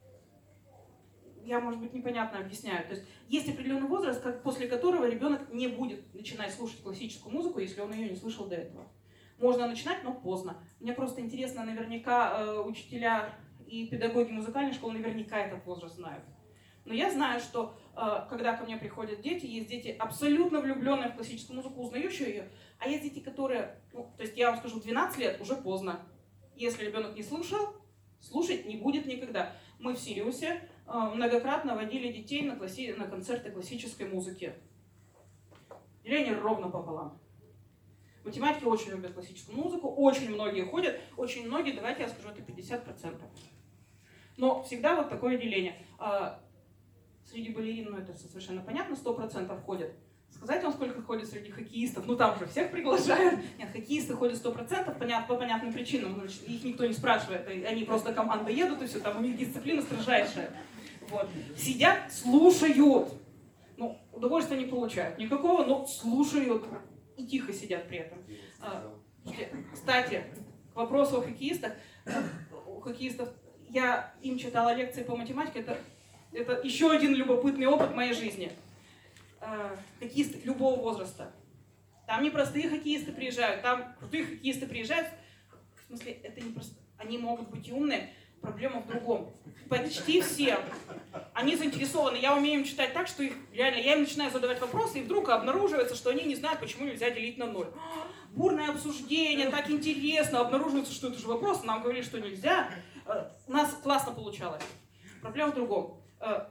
Я, может быть, непонятно объясняю. То есть есть определенный возраст, как, после которого ребенок не будет начинать слушать классическую музыку, если он ее не слышал до этого. Можно начинать, но поздно. Мне просто интересно, наверняка э, учителя и педагоги музыкальной школы наверняка этот возраст знают. Но я знаю, что э, когда ко мне приходят дети, есть дети абсолютно влюбленные в классическую музыку, узнающие ее, а есть дети, которые, ну, то есть я вам скажу, двенадцать лет уже поздно. Если ребенок не слушал, слушать не будет никогда. Мы в Сириусе многократно водили детей на, класси... на концерты классической музыки. Деление ровно пополам. Математики очень любят классическую музыку, очень многие ходят, очень многие, давайте я скажу, это пятьдесят процентов. Но всегда вот такое деление. Среди балерин, ну это совершенно понятно, сто процентов ходят. Сказать вам, сколько ходит среди хоккеистов? Ну там же всех приглашают. Нет, хоккеисты ходят сто процентов, понятно, по понятным причинам. Их никто не спрашивает, они просто команда едут и все, там у них дисциплина строжайшая. Вот. Сидят, слушают. Ну, удовольствия не получают никакого, но слушают и тихо сидят при этом. Кстати, к вопросу о хоккеистах. У хоккеистов я им читала лекции по математике. Это, это еще один любопытный опыт моей жизни. Хоккеисты любого возраста. Там не простые хоккеисты приезжают, там крутые хоккеисты приезжают. В смысле, это не просто... Они могут быть и умные. Проблема в другом. Почти все. Они заинтересованы. Я умею им читать так, что их реально... Я им начинаю задавать вопросы, и вдруг обнаруживается, что они не знают, почему нельзя делить на ноль. Бурное обсуждение, так интересно. Обнаруживается, что это же вопрос. Нам говорили, что нельзя. У нас классно получалось. Проблема в другом.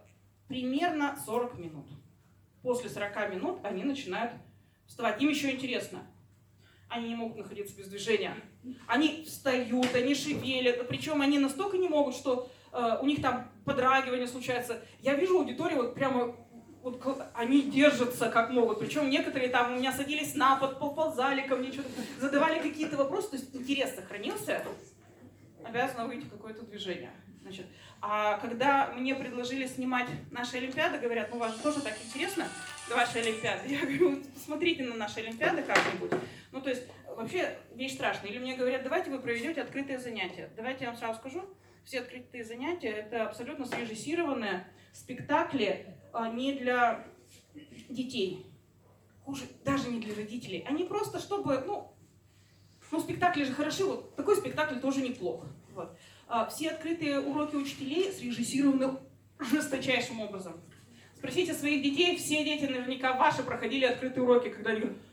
Примерно сорок минут. После сорока минут они начинают вставать. Им еще интересно. Они не могут находиться без движения. Они встают, они шевелят. Причем они настолько не могут, что э, у них там подрагивание случается. Я вижу аудиторию, вот прямо вот, они держатся как могут. Причем некоторые там у меня садились на пол, ползали ко мне, что-то, задавали какие-то вопросы. То есть интерес сохранился. Обязано выйти какое-то движение. Значит, а когда мне предложили снимать наши Олимпиады, говорят, ну, вас же тоже так интересно, ваши Олимпиады. Я говорю, посмотрите на наши Олимпиады как-нибудь. Ну, то есть, вообще, вещь страшная. Или мне говорят, давайте вы проведете открытые занятия. Давайте я вам сразу скажу, все открытые занятия — это абсолютно срежиссированные спектакли а, не для детей. Хуже, даже не для родителей. Они просто, чтобы, ну, ну, спектакли же хороши, вот такой спектакль тоже неплох. Вот. Все открытые уроки учителей срежиссированы жесточайшим образом. Спросите своих детей, все дети наверняка ваши проходили открытые уроки, когда они говорят,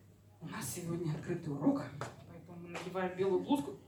у нас сегодня открытый урок, поэтому мы надеваем белую блузку,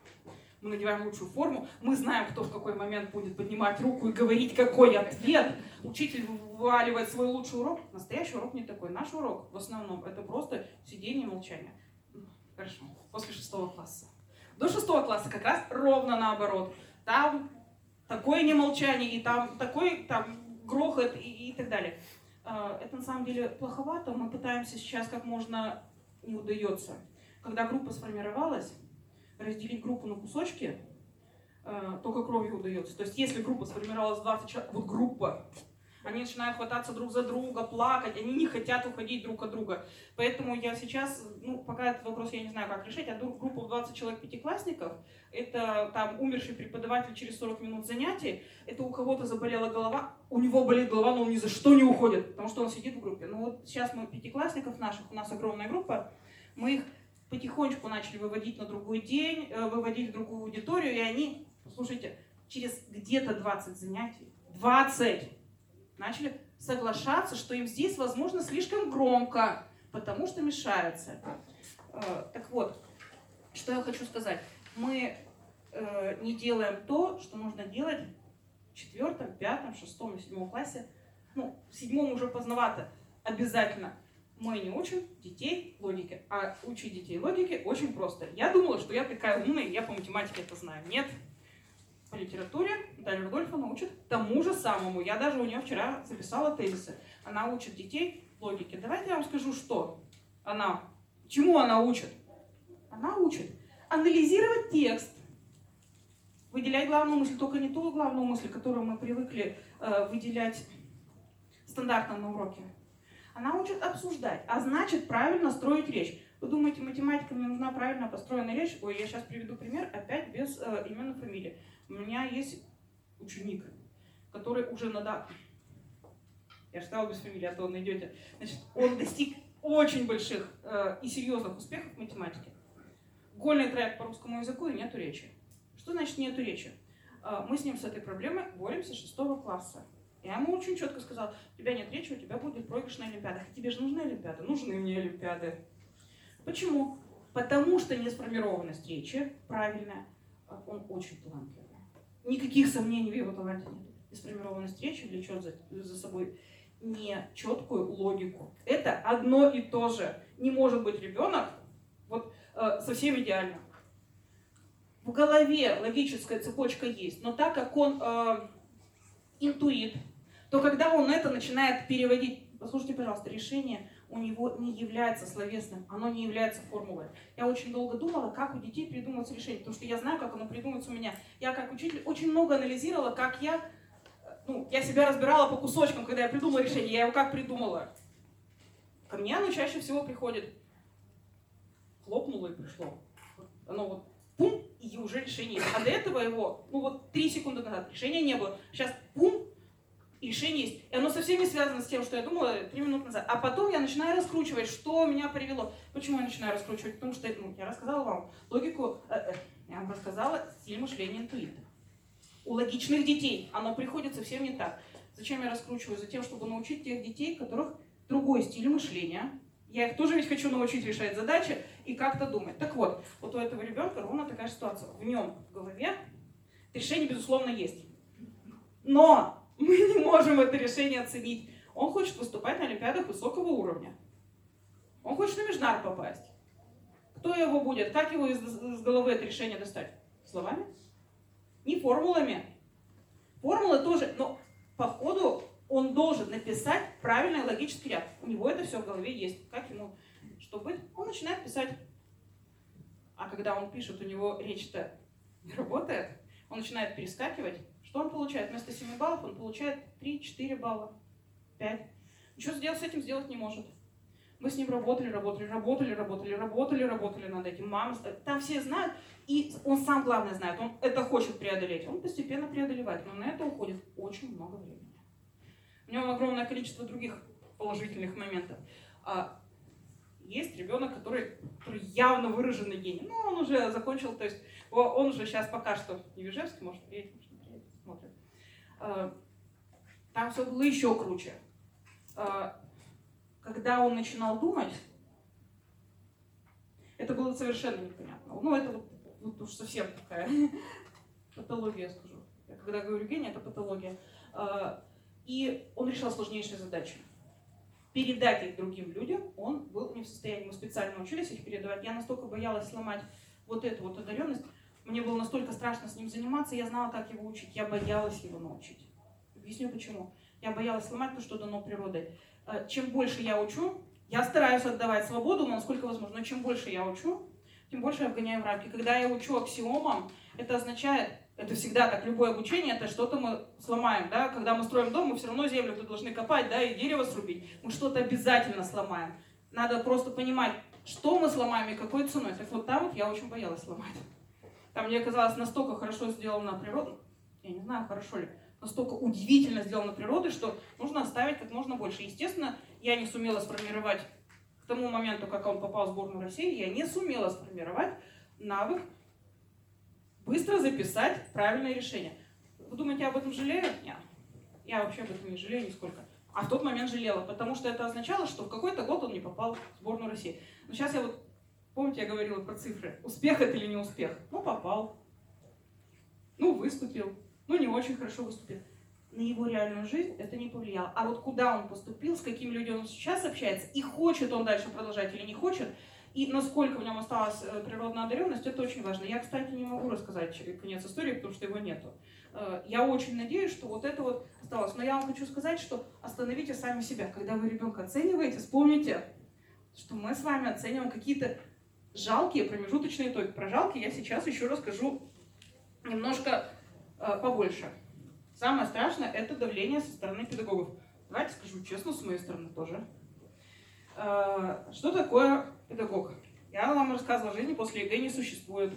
мы надеваем лучшую форму, мы знаем, кто в какой момент будет поднимать руку и говорить, какой ответ. Учитель вываливает свой лучший урок. Настоящий урок не такой. Наш урок в основном это просто сидение и молчание. Хорошо, после шестого класса. До шестого класса как раз ровно наоборот. Там такое немолчание, и там такой там, грохот и, и так далее. Это на самом деле плоховато. Мы пытаемся сейчас как можно, не удается. Когда группа сформировалась, разделить группу на кусочки только кровью удается. То есть если группа сформировалась двадцать человек, вот группа, они начинают хвататься друг за друга, плакать, они не хотят уходить друг от друга. Поэтому я сейчас, ну, пока этот вопрос я не знаю, как решить, а группу в двадцать человек пятиклассников, это там умерший преподаватель через сорок минут занятий, это у кого-то заболела голова, у него болит голова, но он ни за что не уходит, потому что он сидит в группе. Ну вот сейчас мы пятиклассников наших, у нас огромная группа, мы их потихонечку начали выводить на другой день, выводить в другую аудиторию, и они, послушайте, через где-то двадцать занятий, двадцать, начали соглашаться, что им здесь, возможно, слишком громко, потому что мешаются. Так вот, что я хочу сказать. Мы не делаем то, что нужно делать в четвертом, пятом, шестом и седьмом классе. Ну, в седьмом уже поздновато. Обязательно. Мы не учим детей логике, а учить детей логике очень просто. Я думала, что я такая умная, я по математике это знаю. Нет. По литературе Наталья Рудольфовна учит тому же самому. Я даже у нее вчера записала тезисы. Она учит детей логике. Давайте я вам скажу, что она, чему она учит. Она учит анализировать текст, выделять главную мысль, только не ту главную мысль, которую мы привыкли э, выделять стандартно на уроке. Она учит обсуждать, а значит правильно строить речь. Вы думаете, математика, мне нужна правильно построенная речь? Ой, я сейчас приведу пример, опять без э, имен и фамилии. У меня есть ученик, который уже надо... Я же сказала без фамилии, а то найдете. Значит, он достиг очень больших э, и серьезных успехов в математике. Гольный трек по русскому языку и нету речи. Что значит нету речи? Э, мы с ним с этой проблемой боремся с шестого класса. Я ему очень четко сказала, у тебя нет речи, у тебя будет проигрыш на олимпиадах. Тебе же нужны олимпиады? Нужны мне олимпиады. Почему? Потому что несформированность речи правильная. Он очень талантливый. Никаких сомнений в его таланте нет. Несформированность речи влечет за, за собой нечеткую логику. Это одно и то же. Не может быть ребенок вот, э, совсем идеально. В голове логическая цепочка есть, но так как он э, интуит, то когда он это начинает переводить, послушайте, пожалуйста, решение у него не является словесным, оно не является формулой. Я очень долго думала, как у детей придумывается решение, потому что я знаю, как оно придумывается у меня. Я как учитель очень много анализировала, как я, ну, я себя разбирала по кусочкам, когда я придумала решение, я его как придумала. Ко мне оно чаще всего приходит, хлопнуло и пришло. Оно вот, пум, и уже решение есть. А до этого его, ну вот три секунды назад решения не было. Сейчас, пум, и решение есть. И оно совсем не связано с тем, что я думала три минуты назад. А потом я начинаю раскручивать, что меня привело. Почему я начинаю раскручивать? Потому что, ну, я рассказала вам логику, э, э, я вам рассказала стиль мышления интуита. У логичных детей оно приходит совсем не так. Зачем я раскручиваю? Затем, чтобы научить тех детей, у которых другой стиль мышления. Я их тоже ведь хочу научить решать задачи и как-то думать. Так вот, вот у этого ребенка ровно такая ситуация. В нем в голове Решение, безусловно, есть. Но мы не можем это решение оценить. Он хочет выступать на олимпиадах высокого уровня. Он хочет на межнарод попасть. Кто его будет? Как его из, из головы это решение достать? Словами? Не формулами. Формулы тоже, но по ходу он должен написать правильный логический ряд. У него это все в голове есть. Как ему что быть? Он начинает писать. А когда он пишет, у него речь-то не работает, он начинает перескакивать. Что он получает? Вместо семи баллов он получает три-четыре балла, пять. Ничего сделать с этим сделать не может. Мы с ним работали, работали, работали, работали, работали, работали над этим. Мама, там все знают, и он сам, главное, знает. Он это хочет преодолеть. Он постепенно преодолевает, но на это уходит очень много времени. У него огромное количество других положительных моментов. Есть ребенок, который, который явно выраженный гений. Ну, он уже закончил, то есть он уже сейчас пока что не в Ижевске, может, приедет, может, не приедет, смотрит. Там все было еще круче. Когда он начинал думать, это было совершенно непонятно. Ну, это вот, вот уж совсем такая патология, я скажу. Я когда говорю гений, это патология. И он решал сложнейшие задачи. Передать их другим людям он был не в состоянии. Мы специально учились их передавать. Я настолько боялась сломать вот эту вот одаренность. Мне было настолько страшно с ним заниматься. Я знала, как его учить. Я боялась его научить. Объясню почему. Я боялась сломать то, что дано природой. Чем больше я учу, я стараюсь отдавать свободу, насколько возможно. Но чем больше я учу, тем больше я вгоняю в рамки. Когда я учу аксиомам, это означает, это всегда так, любое обучение, это что-то мы сломаем, да, когда мы строим дом, мы все равно землю тут должны копать, да, и дерево срубить, мы что-то обязательно сломаем. Надо просто понимать, что мы сломаем и какой ценой. Так вот там вот я очень боялась сломать. Там мне казалось настолько хорошо сделана природа, я не знаю, хорошо ли, настолько удивительно сделана природой, что нужно оставить как можно больше. Естественно, я не сумела сформировать к тому моменту, как он попал в сборную России, я не сумела сформировать навык быстро записать правильное решение. Вы думаете, я об этом жалею? Нет. Я вообще об этом не жалею нисколько. А в тот момент жалела, потому что это означало, что в какой-то год он не попал в сборную России. Но сейчас я вот, помните, я говорила про цифры. Успех это или не успех? Ну, попал. Ну, выступил. Ну, не очень хорошо выступил. На его реальную жизнь это не повлияло. А вот куда он поступил, с какими людьми он сейчас общается, и хочет он дальше продолжать или не хочет, и насколько в нем осталась природная одаренность, это очень важно. Я, кстати, не могу рассказать конец истории, потому что его нету. Я очень надеюсь, что вот это вот осталось. Но я вам хочу сказать, что остановите сами себя. Когда вы ребенка оцениваете, вспомните, что мы с вами оцениваем какие-то жалкие промежуточные итоги. Про жалкие я сейчас еще расскажу немножко э, побольше. Самое страшное – это давление со стороны педагогов. Давайте скажу честно, с моей стороны тоже. Э, что такое педагог? Я вам рассказывала, жизни после ЕГЭ не существует.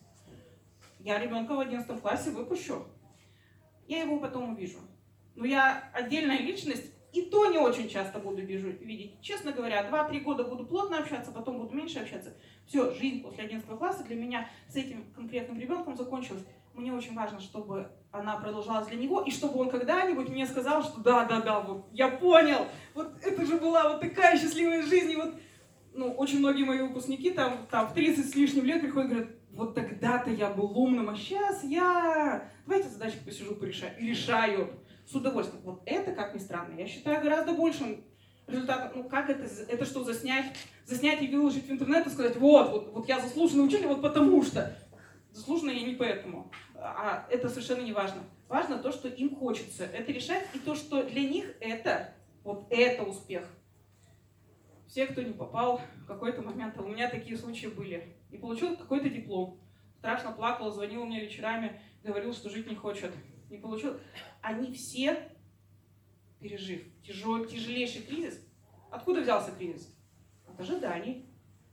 Я ребенка в одиннадцатом классе выпущу. Я его потом увижу. Но я отдельная личность, и то не очень часто буду видеть. Честно говоря, два-три года буду плотно общаться, потом буду меньше общаться. Все, жизнь после одиннадцатого класса для меня с этим конкретным ребенком закончилась. Мне очень важно, чтобы она продолжалась для него, и чтобы он когда-нибудь мне сказал, что да-да-да, вот я понял, вот это же была вот такая счастливая жизнь. И вот, ну, очень многие мои выпускники там, там в тридцать с лишним лет приходят и говорят, вот тогда-то я был умным, а сейчас я... Давайте задачки посижу, порешаю. И решаю с удовольствием. Вот это, как ни странно, я считаю гораздо большим результатом. Ну, как это? Это что, заснять, заснять и выложить в интернет и сказать, вот, вот, вот я заслуженный учитель, вот потому что. Заслуженно я не поэтому. А это совершенно не важно. Важно то, что им хочется это решать, и то, что для них это, вот это успех. Все, кто не попал в какой-то момент, а у меня такие случаи были, и получил какой-то диплом. Страшно плакал, звонил мне вечерами, говорил, что жить не хочет. Не получил. Они все, пережив тяжел, тяжелейший кризис, откуда взялся кризис? От ожиданий.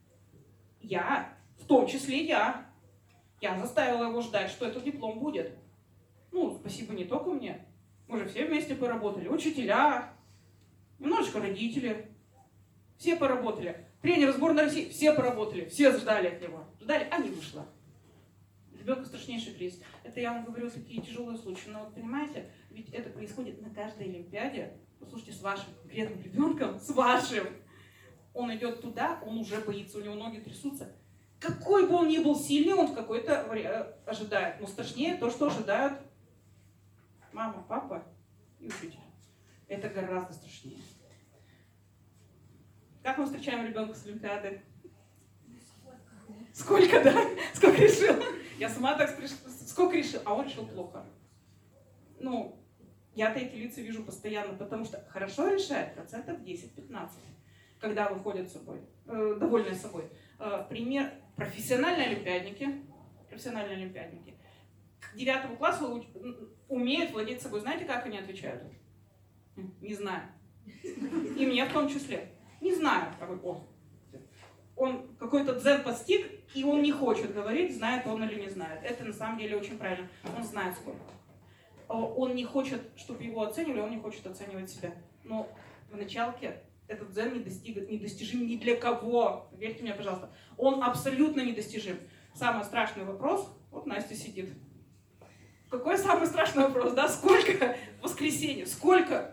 Я, в том числе я, я заставила его ждать, что этот диплом будет. Ну, спасибо не только мне. Мы же все вместе поработали. Учителя, немножечко родители. Все поработали. Тренеры сборной России, все поработали. Все ждали от него. Ждали, а не вышло. Ребенка страшнейший кризис. Это я вам говорю такие тяжелые случаи. Но вот понимаете, ведь это происходит на каждой олимпиаде. Послушайте, с вашим конкретным ребенком, с вашим. Он идет туда, он уже боится, у него ноги трясутся. какой бы он ни был сильный, он в какой-то ожидает. Но страшнее то, что ожидают мама, папа и учитель. Это гораздо страшнее. Как мы встречаем ребенка с Олимпиады? Сколько, да? Сколько решил? Я сама так спрашиваю. Сколько решил? А он решил плохо. Ну, я-то эти лица вижу постоянно, потому что хорошо решает процентов десять-пятнадцать, когда выходят с собой, э, довольны собой. Э, пример. Профессиональные олимпиадники, профессиональные олимпиадники к девятому классу умеют владеть собой. Знаете, как они отвечают? Не знаю. И мне в том числе. Не знаю. О, он какой-то дзен постиг, и он не хочет говорить, знает он или не знает. Это на самом деле очень правильно. Он знает сколько. Он не хочет, чтобы его оценивали, он не хочет оценивать себя. Но в началке этот дзен не достиг, недостижим ни для кого. Верьте мне, пожалуйста. Он абсолютно недостижим. Самый страшный вопрос, вот Настя сидит. Какой самый страшный вопрос, да? Сколько в воскресенье? Сколько?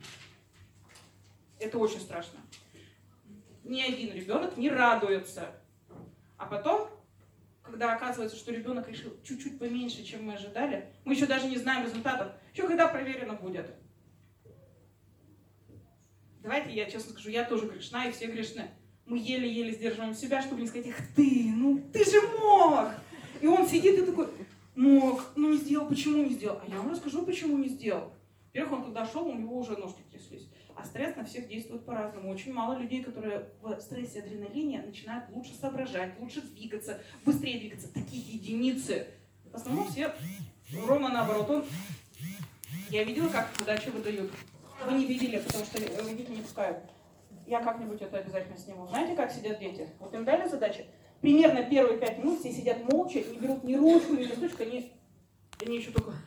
Это очень страшно. Ни один ребенок не радуется. А потом, когда оказывается, что ребенок решил чуть-чуть поменьше, чем мы ожидали, мы еще даже не знаем результатов, еще когда проверено будет. Давайте я честно скажу, я тоже грешна, и все грешны. Мы еле-еле сдерживаем себя, чтобы не сказать: эх ты, ну ты же мог! И он сидит и такой: мог, ну не сделал, почему не сделал? А я вам расскажу, почему не сделал. Во-первых, он туда шел, у него уже ножки тряслись. А стресс на всех действует по-разному. Очень мало людей, которые в стрессе, адреналине начинают лучше соображать, лучше двигаться, быстрее двигаться. Такие единицы. В основном все ровно наоборот. Он... Я видела, как удачу выдают. Вы не видели, потому что родители не пускают. Я как-нибудь это обязательно сниму. Знаете, как сидят дети? Вот им дали задачи. Примерно первые пять минут все сидят молча, не берут ни ручку, ни листочку, они, они еще только...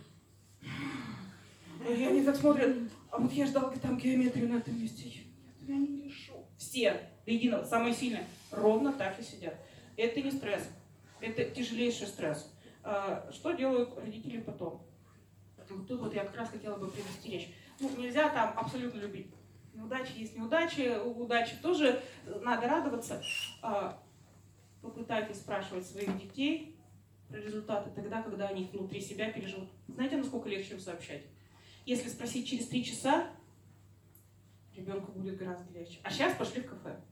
И они так смотрят: а вот я ждала там геометрию на этом месте. Нет, я не решу. Все до единого, самые сильные, ровно так и сидят. Это не стресс, это тяжелейший стресс. Что делают родители потом? Вот тут вот я как раз хотела бы привести речь. Ну, нельзя там абсолютно любить. Неудачи есть неудачи, удачи тоже надо радоваться. Попытайтесь спрашивать своих детей про результаты тогда, когда они их внутри себя переживут. Знаете, насколько легче им сообщать? Если спросить через три часа, ребенку будет гораздо легче. А сейчас пошли в кафе.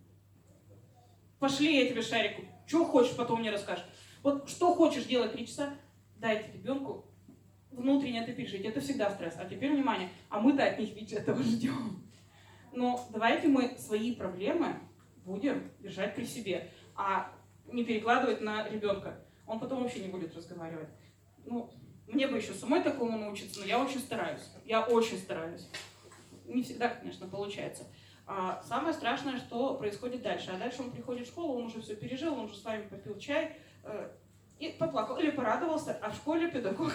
Пошли, я тебе шарику. Что хочешь, потом мне расскажешь. Вот что хочешь делать три часа, дайте ребенку внутренне это пережить. Это всегда стресс. А теперь внимание. А мы-то от них ведь этого ждем. Но давайте мы свои проблемы будем держать при себе, а не перекладывать на ребенка. Он потом вообще не будет разговаривать. Ну, мне бы еще самой такому научиться, но я очень стараюсь. Я очень стараюсь. Не всегда, конечно, получается. А самое страшное, что происходит дальше. А дальше он приходит в школу, он уже все пережил, он уже с вами попил чай э, и поплакал или порадовался. А в школе педагог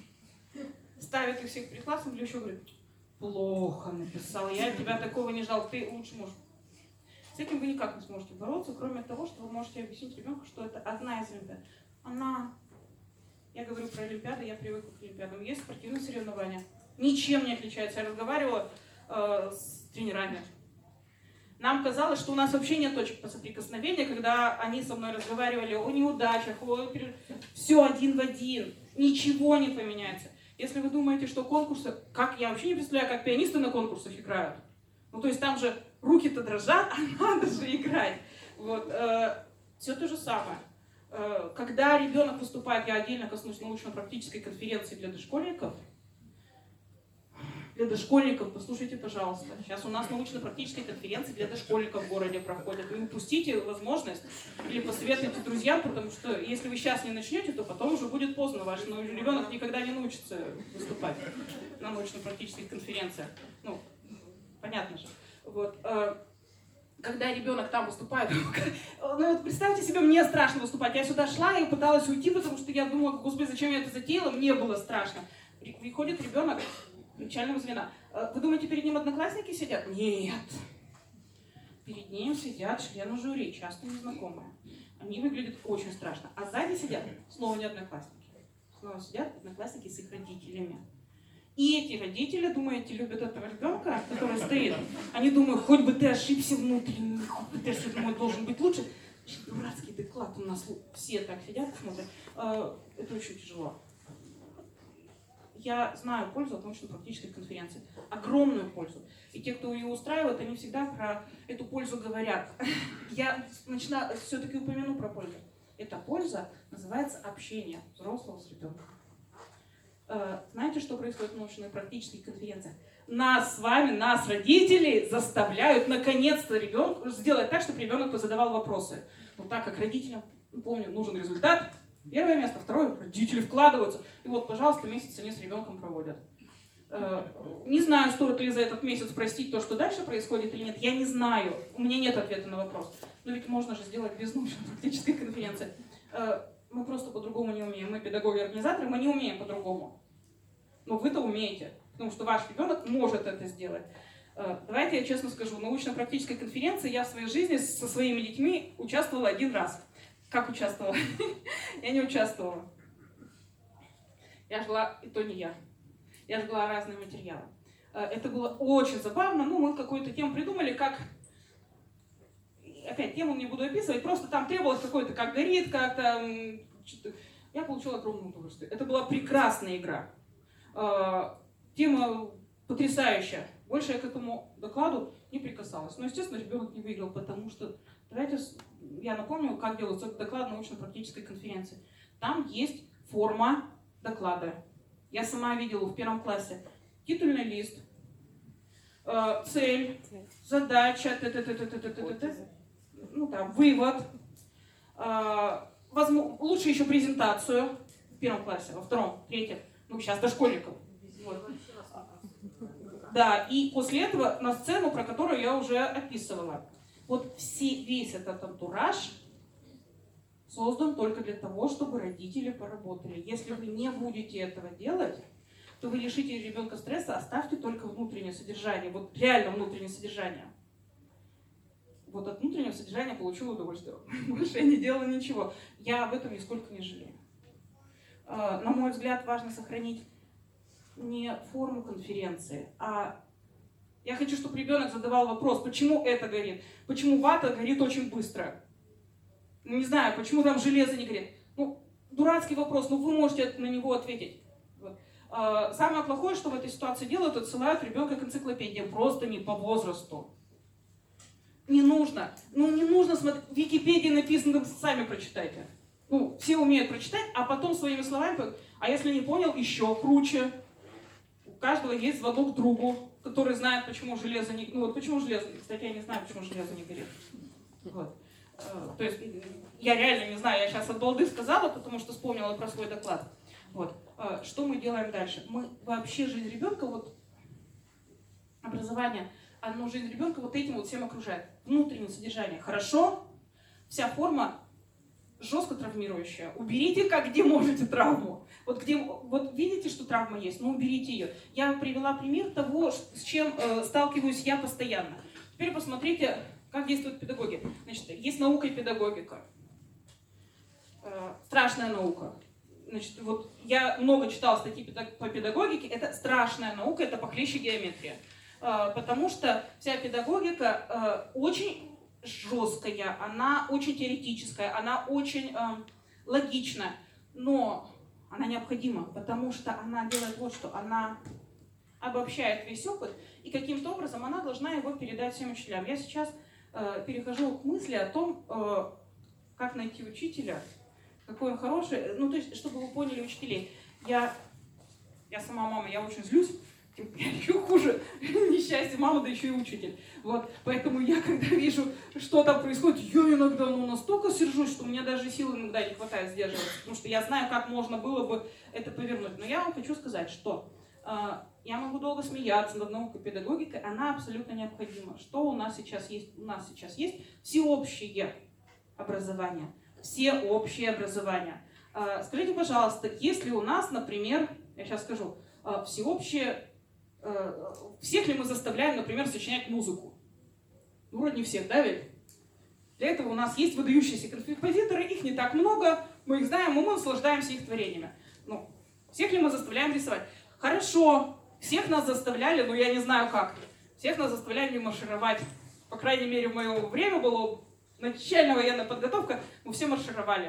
ставит их всех перед классом, или еще говорит: плохо написал, я тебя такого не ждал, ты лучше можешь. С этим вы никак не сможете бороться, кроме того, что вы можете объяснить ребенку, что это одна из олимпиад. Она... Я говорю про олимпиады, я привыкла к олимпиадам. Есть спортивные соревнования. Ничем не отличаются. Я разговаривала э, с тренерами. Нам казалось, что у нас вообще нет точек соприкосновения, когда они со мной разговаривали о неудачах, о... все один в один. Ничего не поменяется. Если вы думаете, что конкурсы... Как я вообще не представляю, как пианисты на конкурсах играют. Ну, то есть там же руки-то дрожат, а надо же играть. Вот. Э, все то же самое. Когда ребенок выступает, я отдельно коснусь научно-практической конференции для дошкольников. Для дошкольников, послушайте, пожалуйста. Сейчас у нас научно-практические конференции для дошкольников в городе проходят. Не упустите возможность или посоветуйте друзьям, потому что если вы сейчас не начнете, то потом уже будет поздно. Ваш ребенок никогда не научится выступать на научно-практических конференциях. Ну, понятно же. Вот. Когда ребенок там выступает, ну вот представьте себе, мне страшно выступать. Я сюда шла и пыталась уйти, потому что я думала: господи, зачем я это затеяла? Мне было страшно. Приходит ребенок начального звена. Вы думаете, перед ним одноклассники сидят? Нет. Перед ним сидят члены жюри, часто незнакомые. Они выглядят очень страшно. А сзади сидят снова не одноклассники. Снова сидят одноклассники с их родителями. И эти родители, думаете, любят этого ребенка, который стоит. Они думают: хоть бы ты ошибся внутренне, хоть бы ты ошибся, мой должен быть лучше. Дурацкий доклад у нас все так сидят и смотрят. Это очень тяжело. Я знаю пользу от научно-практической конференции. Огромную пользу. И те, кто ее устраивает, они всегда про эту пользу говорят. Я начинаю, все-таки упомяну про пользу. Эта польза называется общение взрослого с ребенком. Знаете, что происходит в научно-практических конференциях? Нас с вами, нас, родителей, заставляют наконец-то ребенку сделать так, чтобы ребенок позадавал вопросы. Вот так как родителям, помню, нужен результат. Первое место, второе, родители вкладываются. И вот, пожалуйста, месяц они с ребенком проводят. Не знаю, стоит ли за этот месяц простить то, что дальше происходит или нет. Я не знаю. У меня нет ответа на вопрос. Но ведь можно же сделать без научно-практической конференции. Мы просто по-другому не умеем. Мы педагоги-организаторы, мы не умеем по-другому. Но вы-то умеете, потому что ваш ребенок может это сделать. Давайте я честно скажу, в научно-практической конференции я в своей жизни со своими детьми участвовала один раз. Как участвовала? Я не участвовала. Я жгла, и то не я. Я жгла разные материалы. Это было очень забавно. Ну, мы какую-то тему придумали, как... Опять, тему не буду описывать, просто там требовалось какой-то, как горит, как там... Я получила огромное удовольствие. Это была прекрасная игра. Тема потрясающая. Больше я к этому докладу не прикасалась. Но, естественно, ребенок не выиграл, потому что... Давайте я напомню, как делается доклад научно-практической конференции. Там есть форма доклада. Я сама видела в первом классе. Титульный лист, э, цель, задача, т -т -т -т -т -т -т -т, ну там, вывод. Э, возможно, лучше еще презентацию в первом классе, во втором, третьем. Ну, сейчас до школьников. Вот. Да, и после этого на сцену, про которую я уже описывала. Вот все, весь этот антураж создан только для того, чтобы родители поработали. Если вы не будете этого делать, то вы лишите ребенка стресса, оставьте только внутреннее содержание, вот реально внутреннее содержание. Вот от внутреннего содержания получила удовольствие. Больше я не делала ничего. Я об этом нисколько не жалею. На мой взгляд, важно сохранить не форму конференции, а я хочу, чтобы ребенок задавал вопрос, почему это горит, почему вата горит очень быстро. Не знаю, почему там железо не горит. Ну, дурацкий вопрос, но вы можете на него ответить. Вот. Самое плохое, что в этой ситуации делают, отсылают ребенка к энциклопедии, просто не по возрасту. Не нужно. Ну, не нужно смотреть. В Википедии написано, сами прочитайте. Ну, все умеют прочитать, а потом своими словами. А если не понял, еще круче. У каждого есть звонок к другу, который знает, почему железо не... Ну, вот почему железо... Кстати, я не знаю, почему железо не горит. Вот. То есть, я реально не знаю, я сейчас от балды сказала, потому что вспомнила про свой доклад. Вот. Что мы делаем дальше? Мы вообще жизнь ребенка, вот, образование, оно жизнь ребенка вот этим вот всем окружает. Внутреннее содержание хорошо, вся форма жестко травмирующая. Уберите, как где можете, травму. Вот, где, вот видите, что травма есть, но уберите ее. Я привела пример того, с чем э, сталкиваюсь я постоянно. Теперь посмотрите, как действуют педагоги. Значит, есть наука и педагогика. Э, страшная наука. Значит, вот я много читала статьи по педагогике. Это страшная наука, это похлеще геометрия. Э, потому что вся педагогика э, очень жесткая, она очень теоретическая, она очень э, логичная, но она необходима, потому что она делает вот что, она обобщает весь опыт, и каким-то образом она должна его передать всем учителям. Я сейчас э, перехожу к мысли о том, э, как найти учителя, какой он хороший, ну то есть, чтобы вы поняли учителей. Я, я сама мама, я очень злюсь, еще хуже несчастье мама, да еще и учитель. Вот. Поэтому я, когда вижу, что там происходит, я иногда ну, настолько сержусь, что у меня даже сил иногда не хватает сдерживаться, потому что я знаю, как можно было бы это повернуть. Но я вам хочу сказать, что э, я могу долго смеяться над наукой педагогикой, она абсолютно необходима. Что у нас сейчас есть? У нас сейчас есть всеобщее образование. Всеобщее образование. Э, скажите, пожалуйста, если у нас, например, я сейчас скажу, э, всеобщее... Всех ли мы заставляем, например, сочинять музыку? Ну, вроде не всех, да, ведь? Для этого у нас есть выдающиеся композиторы, их не так много, мы их знаем, и мы наслаждаемся их творениями. Ну, всех ли мы заставляем рисовать? Хорошо, всех нас заставляли, но я не знаю как. Всех нас заставляли маршировать. По крайней мере, в мое время было начальная военная подготовка, мы все маршировали.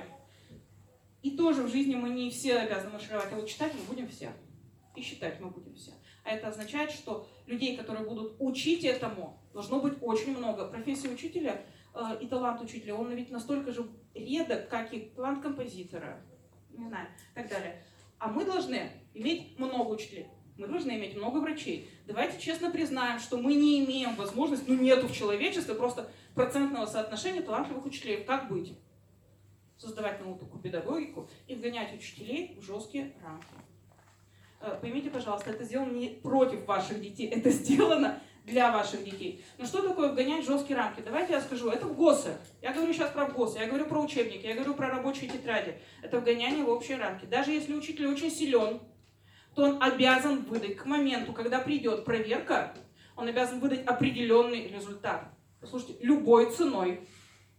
И тоже в жизни мы не все обязаны маршировать, а вот читать мы будем все. И считать мы будем все. А это означает, что людей, которые будут учить этому, должно быть очень много. Профессия учителя э, и талант учителя, он ведь настолько же редок, как и талант композитора, не знаю, и так далее. А мы должны иметь много учителей, мы должны иметь много врачей. Давайте честно признаем, что мы не имеем возможности, ну нету в человечестве просто процентного соотношения талантливых учителей. Как быть? Создавать науку, педагогику и вгонять учителей в жесткие рамки. Поймите, пожалуйста, это сделано не против ваших детей, это сделано для ваших детей. Но что такое вгонять в жесткие рамки? Давайте я скажу, это в ГОСы. Я говорю сейчас про ГОСы, я говорю про учебники, я говорю про рабочие тетради. Это вгоняние в общие рамки. Даже если учитель очень силен, то он обязан выдать к моменту, когда придет проверка, он обязан выдать определенный результат. Послушайте, любой ценой.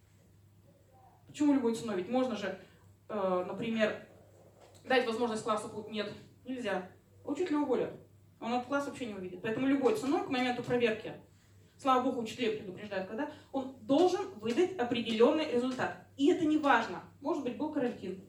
Почему любой ценой? Ведь можно же, э, например, дать возможность классу... Нет, нельзя. Учителя уволят. Он этот класс вообще не увидит. Поэтому любой ценой к моменту проверки, слава богу, учителей предупреждают, когда он должен выдать определенный результат. И это не важно. Может быть, был карантин.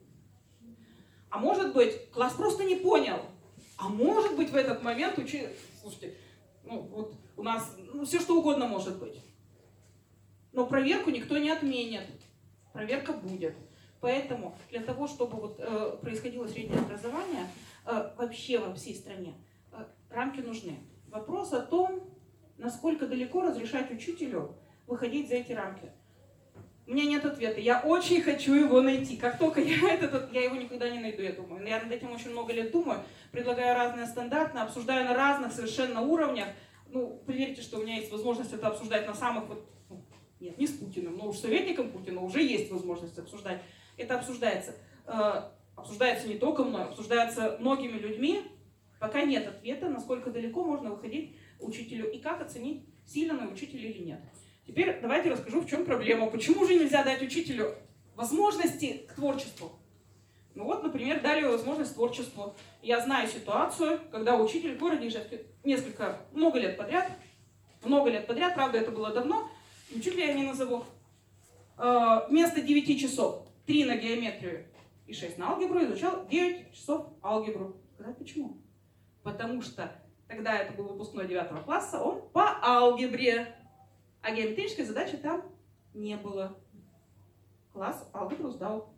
А может быть, класс просто не понял. А может быть, в этот момент учитель... Слушайте, ну вот у нас ну, все что угодно может быть. Но проверку никто не отменит. Проверка будет. Поэтому для того, чтобы вот, э, происходило среднее образование, э, вообще во всей стране, э, рамки нужны. Вопрос о том, насколько далеко разрешать учителю выходить за эти рамки. У меня нет ответа. Я очень хочу его найти. Как только я этот, я его никогда не найду, я думаю. Я над этим очень много лет думаю, предлагаю разные стандарты, обсуждаю на разных совершенно уровнях. Ну, поверьте, что у меня есть возможность это обсуждать на самых вот, нет, не с Путиным, но уж с советником Путина уже есть возможность обсуждать. Это обсуждается. Э, обсуждается не только мной, обсуждается многими людьми. Пока нет ответа, насколько далеко можно выходить учителю и как оценить, сильный он учитель или нет. Теперь давайте расскажу, в чем проблема. Почему же нельзя дать учителю возможности к творчеству? Ну вот, например, дали возможность к творчеству. Я знаю ситуацию, когда учитель в городе Ижевске несколько, много лет подряд, много лет подряд, правда, это было давно, учителя я не назову, э, вместо девяти часов три на геометрию и шесть на алгебру изучал девять часов алгебру. Сказать почему? Потому что тогда это был выпускной девятого класса, он по алгебре, а геометрической задачи там не было. Класс алгебру сдал.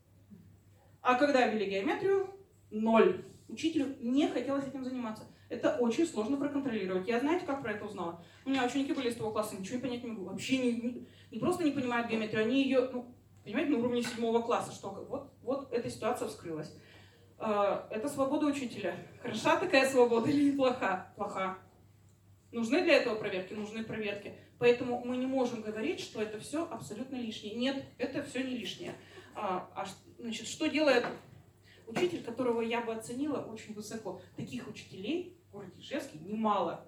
А когда ввели геометрию, ноль. Учителю не хотелось этим заниматься. Это очень сложно проконтролировать. Я знаете, как про это узнала? У меня ученики были из того класса, ничего понять не могу. Вообще не, не, не просто не понимают геометрию, они ее, ну, понимаете, на уровне седьмого класса. Что, вот, вот эта ситуация вскрылась. Это свобода учителя. Хороша такая свобода или плоха? Плоха. Нужны для этого проверки? Нужны проверки. Поэтому мы не можем говорить, что это все абсолютно лишнее. Нет, это все не лишнее. А, а значит, что делает учитель, которого я бы оценила очень высоко? Таких учителей в городе Ижевске немало.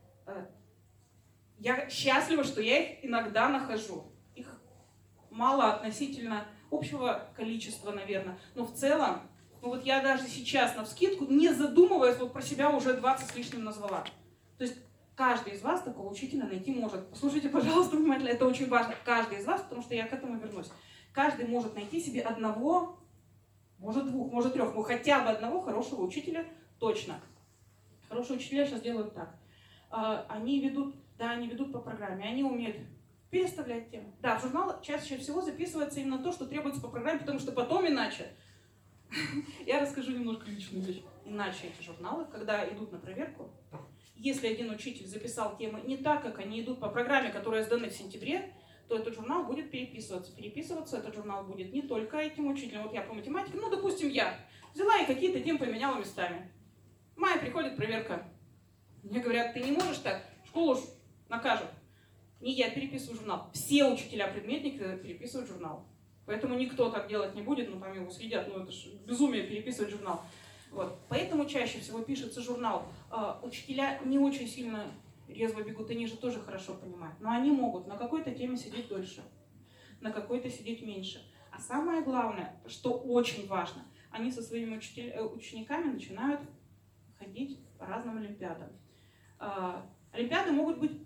Я счастлива, что я их иногда нахожу. Их мало относительно общего количества, наверное. Но в целом, ну вот я даже сейчас навскидку, не задумываясь, вот про себя уже двадцать с лишним назвала. То есть каждый из вас такого учителя найти может. Послушайте, пожалуйста, внимательно, это очень важно. Каждый из вас, потому что я к этому вернусь. Каждый может найти себе одного, может двух, может трех, но хотя бы одного хорошего учителя точно. Хорошие учителя сейчас делают так. Они ведут, да, они ведут по программе, они умеют переставлять темы. Да, в журнал чаще всего записывается именно то, что требуется по программе, потому что потом иначе. Я расскажу немножко личную вещь. Иначе эти журналы, когда идут на проверку, если один учитель записал темы не так, как они идут по программе, которая сдана в сентябре, то этот журнал будет переписываться. Переписываться этот журнал будет не только этим учителем. Вот я по математике, ну, допустим, я взяла и какие-то темы поменяла местами. В мае приходит проверка. Мне говорят, ты не можешь так, школу уж накажут. Не я переписываю журнал. Все учителя-предметники переписывают журнал. Поэтому никто так делать не будет, ну там его следят, ну это же безумие переписывать журнал. Вот. Поэтому чаще всего пишется журнал. Uh, учителя не очень сильно резво бегут, они же тоже хорошо понимают. Но они могут на какой-то теме сидеть дольше, на какой-то сидеть меньше. А самое главное, что очень важно, они со своими учитель... учениками начинают ходить по разным олимпиадам. Uh, олимпиады могут быть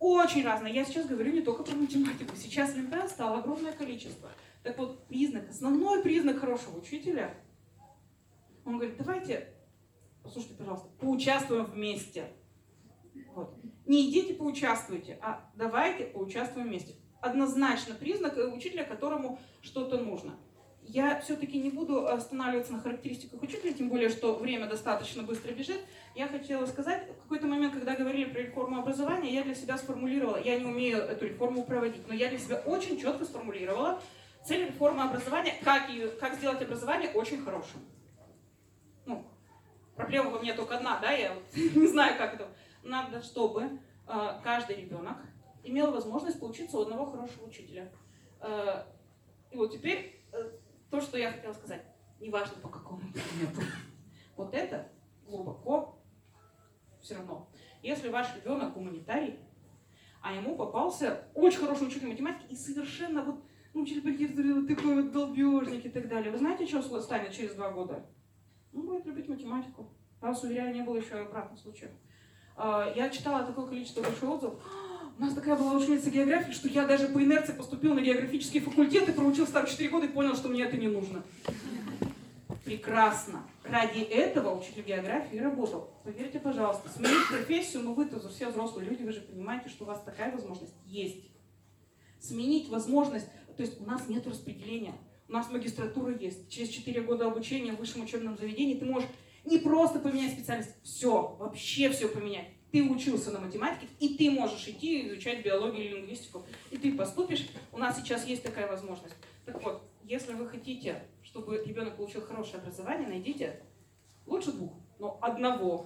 очень разные. Я сейчас говорю не только про математику. Сейчас олимпиад стало огромное количество. Так вот, признак, основной признак хорошего учителя, он говорит, давайте, послушайте, пожалуйста, поучаствуем вместе. Вот. Не идите поучаствуйте, а давайте поучаствуем вместе. Однозначно признак учителя, которому что-то нужно. Я все-таки не буду останавливаться на характеристиках учителя, тем более, что время достаточно быстро бежит. Я хотела сказать, в какой-то момент, когда говорили про реформу образования, я для себя сформулировала, я не умею эту реформу проводить, но я для себя очень четко сформулировала цель реформы образования, как, ее, как сделать образование очень хорошим. Ну, проблема во мне только одна, да, я не знаю, как это. Надо, чтобы э, каждый ребенок имел возможность поучиться у одного хорошего учителя. Э, и вот теперь э, то, что я хотела сказать, неважно по какому предмету, вот это глубоко все равно. Если ваш ребенок гуманитарий, а ему попался очень хороший учитель математики и совершенно вот, ну, учитель по геометрии, вот такой вот долбежник и так далее, вы знаете, что станет через два года? Он будет любить математику. Я вас уверяю, не было еще обратных случаев. Я читала такое количество больших отзывов. У нас такая была ученица географии, что я даже по инерции поступил на географический факультет и проучился там четыре года и понял, что мне это не нужно. Прекрасно. Ради этого учитель географии работал. Поверьте, пожалуйста, сменить профессию, ну вы-то все взрослые люди, вы же понимаете, что у вас такая возможность есть. Сменить возможность, то есть у нас нет распределения, у нас магистратура есть. Через четыре года обучения в высшем учебном заведении ты можешь не просто поменять специальность, все, вообще все поменять. Ты учился на математике, и ты можешь идти изучать биологию или лингвистику, и ты поступишь. У нас сейчас есть такая возможность. Так вот, если вы хотите, чтобы ребенок получил хорошее образование, найдите лучше двух, но одного.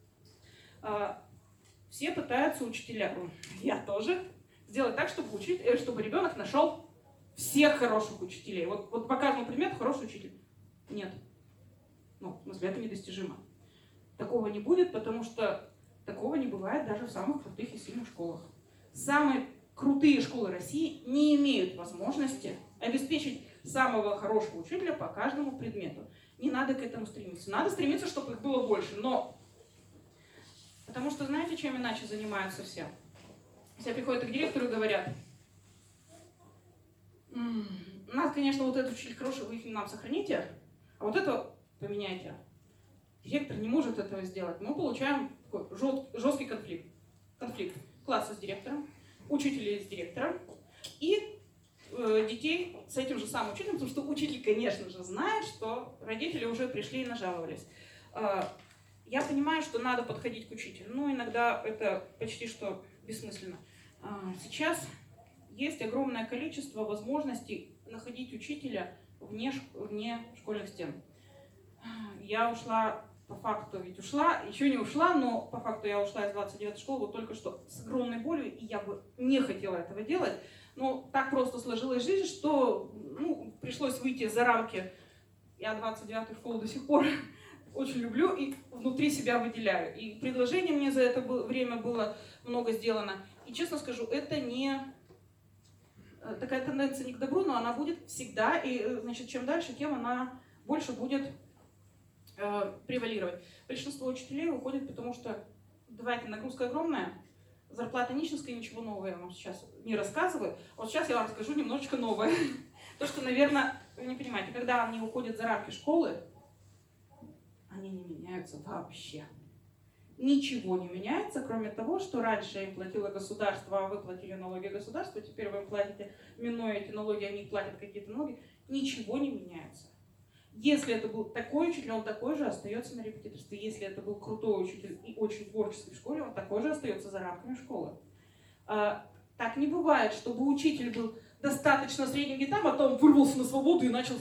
Все пытаются учителя, я тоже, сделать так, чтобы, учить, чтобы ребенок нашел всех хороших учителей. Вот, вот по каждому предмету хороший учитель. Нет. Ну, в смысле, это недостижимо. Такого не будет, потому что такого не бывает даже в самых крутых и сильных школах. Самые крутые школы России не имеют возможности обеспечить самого хорошего учителя по каждому предмету. Не надо к этому стремиться. Надо стремиться, чтобы их было больше, но... Потому что знаете, чем иначе занимаются все? Все приходят к директору и говорят, м-м, у нас, конечно, вот этот учитель хороший, вы их нам сохраните, а вот это поменяйте. Директор не может этого сделать. Мы получаем такой жесткий конфликт. Конфликт класса с директором, учителей с директором и э, детей с этим же самым учителем, потому что учитель, конечно же, знает, что родители уже пришли и нажаловались. Э, я понимаю, что надо подходить к учителю, но иногда это почти что бессмысленно. Э, сейчас есть огромное количество возможностей находить учителя вне, вне школьных стен. Я ушла, по факту ведь ушла, еще не ушла, но по факту я ушла из двадцать девятой школы вот только что с огромной болью, и я бы не хотела этого делать. Но так просто сложилась жизнь, что ну, пришлось выйти за рамки. Я двадцать девятую школу до сих пор очень люблю и внутри себя выделяю. И предложений мне за это время было много сделано. И честно скажу, это не... Такая тенденция не к добру, но она будет всегда, и значит, чем дальше, тем она больше будет э, превалировать. Большинство учителей уходит, потому что, давайте, нагрузка огромная, зарплата нищенская, ничего нового я вам сейчас не рассказываю. Вот сейчас я вам расскажу немножечко новое. То, что, наверное, вы не понимаете, когда они уходят за рамки школы, они не меняются вообще. Ничего не меняется, кроме того, что раньше им платило государство, а вы платили налоги государству, теперь вы им платите, минуя эти налоги, они платят какие-то налоги. Ничего не меняется. Если это был такой учитель, он такой же остается на репетиторстве. Если это был крутой учитель и очень творческий в школе, он такой же остается за рамками школы. А, так не бывает, чтобы учитель был достаточно средним гитам, а потом вырвался на свободу и начал...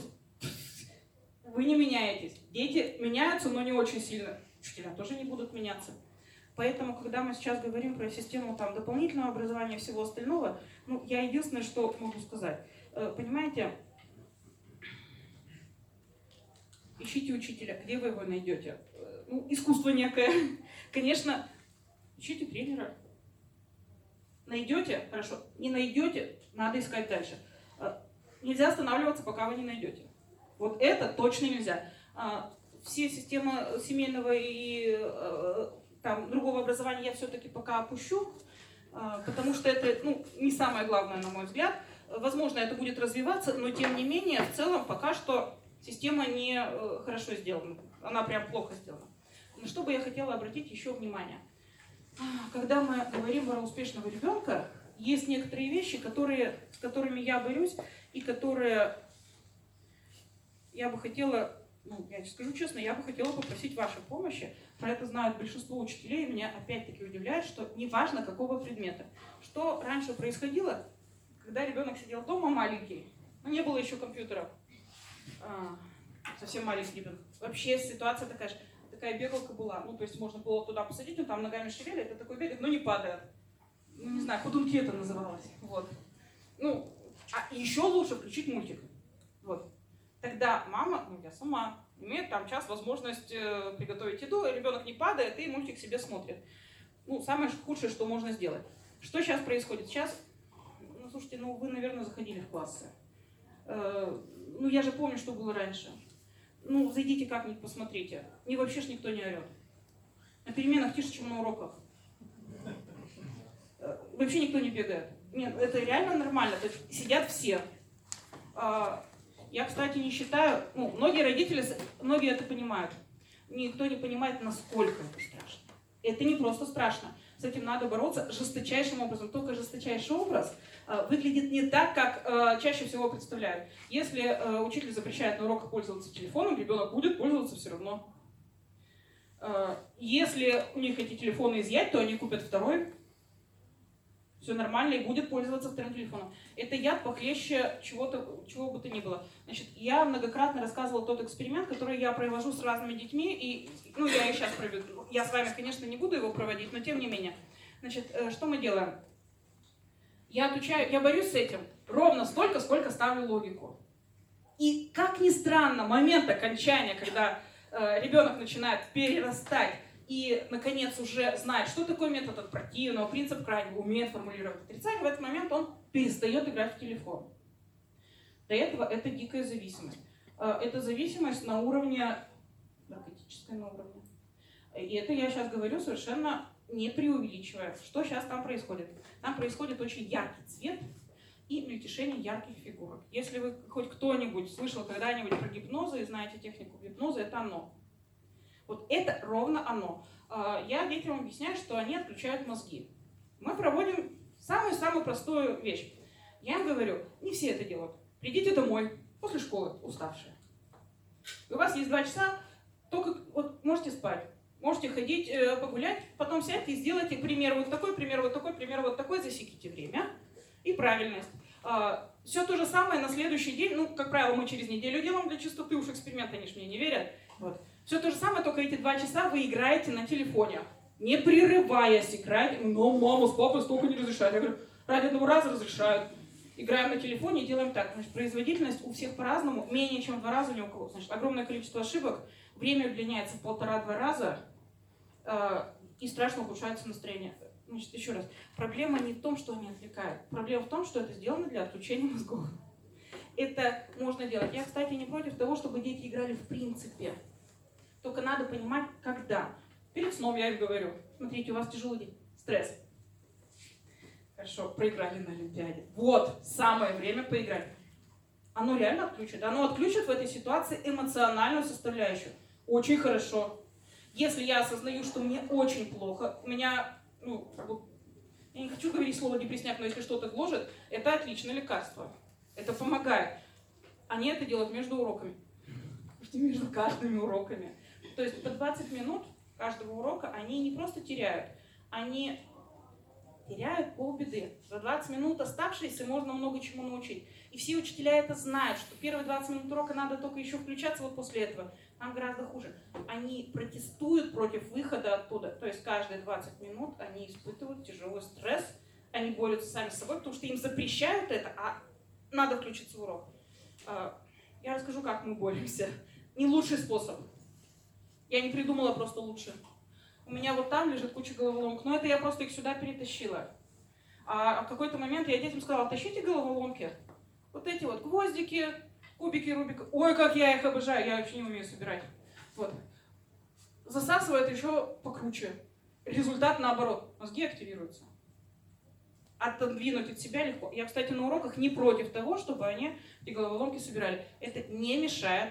Вы не меняетесь. Дети меняются, но не очень сильно. Учителя тоже не будут меняться. Поэтому, когда мы сейчас говорим про систему там, дополнительного образования и всего остального, ну, я единственное, что могу сказать. Понимаете, ищите учителя. Где вы его найдете? Ну, искусство некое. Конечно, ищите тренера. Найдете? Хорошо. Не найдете? Надо искать дальше. Нельзя останавливаться, пока вы не найдете. Вот это точно нельзя. Все системы семейного и там, другого образования я все-таки пока опущу. потому что это ну, не самое главное, на мой взгляд. Возможно, это будет развиваться, но тем не менее, в целом, пока что система не хорошо сделана. Она прям плохо сделана. На что бы я хотела обратить еще внимание. Когда мы говорим про успешного ребенка, есть некоторые вещи, которые, с которыми я борюсь, и которые я бы хотела, ну, я скажу честно, я бы хотела попросить вашей помощи. Про это знают большинство учителей, и меня опять-таки удивляет, что неважно какого предмета. Что раньше происходило, когда ребенок сидел дома маленький, ну, не было еще компьютера, а, совсем маленький ребенок. Вообще ситуация такая же. Такая бегалка была. Ну, то есть можно было туда посадить, он там ногами шевелит, это такой бегает, но не падает. Ну, не знаю, ходунки это называлось. Вот. Ну, а еще лучше включить мультик. Вот. Тогда мама, ну, я сама, имеет там час возможность э, приготовить еду, ребенок не падает и мультик себе смотрит. Ну, самое худшее, что можно сделать. Что сейчас происходит? Сейчас, ну, слушайте, ну, вы, наверное, заходили в классы. Э, ну, я же помню, что было раньше. Ну, зайдите как-нибудь, посмотрите. И вообще ж никто не орет. На переменах тише, чем на уроках. Вообще никто не бегает. Нет, это реально нормально. То есть сидят все. Я, кстати, не считаю... Ну, многие родители, многие это понимают. Никто не понимает, насколько это страшно. Это не просто страшно. С этим надо бороться жесточайшим образом. Только жесточайший образ э, выглядит не так, как э, чаще всего представляют. Если э, учитель запрещает на уроках пользоваться телефоном, ребенок будет пользоваться все равно. Э, если у них эти телефоны изъять, то они купят второй. Все нормально и будет пользоваться вторым телефоном. Это яд похлеще чего-то, чего бы то ни было. Значит, я многократно рассказывала тот эксперимент, который я провожу с разными детьми, и, ну, я и сейчас проведу. Я с вами, конечно, не буду его проводить, но тем не менее. Значит, что мы делаем? Я отвечаю, я борюсь с этим ровно столько, сколько ставлю логику. И, как ни странно, момент окончания, когда э, ребенок начинает перерастать, и, наконец, уже знает, что такое метод от противного, принцип крайнего, умеет формулировать отрицание, в этот момент он перестает играть в телефон. До этого это дикая зависимость. Это зависимость на уровне, наркотической на уровне. И это я сейчас говорю совершенно не преувеличивая. Что сейчас там происходит? Там происходит очень яркий цвет и мельтешение ярких фигурок. Если вы хоть кто-нибудь слышал когда-нибудь про гипнозы и знаете технику гипноза, это оно. Вот это ровно оно. Я детям объясняю, что они отключают мозги. Мы проводим самую-самую простую вещь. Я им говорю, не все это делают. Придите домой после школы, уставшие. У вас есть два часа, только вот можете спать, можете ходить погулять, потом сядьте и сделайте пример вот такой, пример вот такой, пример вот такой, засеките время и правильность. Все то же самое на следующий день, ну, как правило, мы через неделю делаем для чистоты, уж эксперимент, они ж мне не верят. Вот. Все то же самое, только эти два часа вы играете на телефоне, не прерываясь играть. Но мама с папой столько не разрешают. Я говорю, ради одного раза разрешают. Играем на телефоне и делаем так. Значит, производительность у всех по-разному, менее чем в два раза ни у кого. Значит, огромное количество ошибок, время удлиняется в полтора-два раза, э, и страшно ухудшается настроение. Значит, еще раз, проблема не в том, что они отвлекают. Проблема в том, что это сделано для отключения мозгов. Это можно делать. Я, кстати, не против того, чтобы дети играли в принципе. Только надо понимать, когда. Перед сном я им говорю, смотрите, у вас тяжелый день, стресс. Хорошо, проиграли на Олимпиаде. Вот, самое время поиграть. Оно реально отключит. Оно отключит в этой ситуации эмоциональную составляющую. Очень хорошо. Если я осознаю, что мне очень плохо, у меня, ну, я не хочу говорить слово депрессняк, но если что-то гложет, это отличное лекарство. Это помогает. Они это делают между уроками. Между каждыми уроками. То есть по двадцать минут каждого урока они не просто теряют, они теряют полбеды. За двадцать минут оставшиеся можно много чему научить. И все учителя это знают, что первые двадцать минут урока надо только еще включаться вот после этого. Там гораздо хуже. Они протестуют против выхода оттуда. То есть каждые двадцать минут они испытывают тяжелый стресс, они борются сами с собой, потому что им запрещают это, а надо включиться в урок. Я расскажу, как мы боремся. Не лучший способ. Я не придумала просто лучше. У меня вот там лежит куча головоломок, но это я просто их сюда перетащила. А в какой-то момент я детям сказала, тащите головоломки. Вот эти вот гвоздики, кубики Рубика. Ой, как я их обожаю, я вообще не умею собирать. Вот. Засасывает еще покруче. Результат наоборот. Мозги активируются. отодвинуть от себя легко. Я, кстати, на уроках не против того, чтобы они эти головоломки собирали. Это не мешает.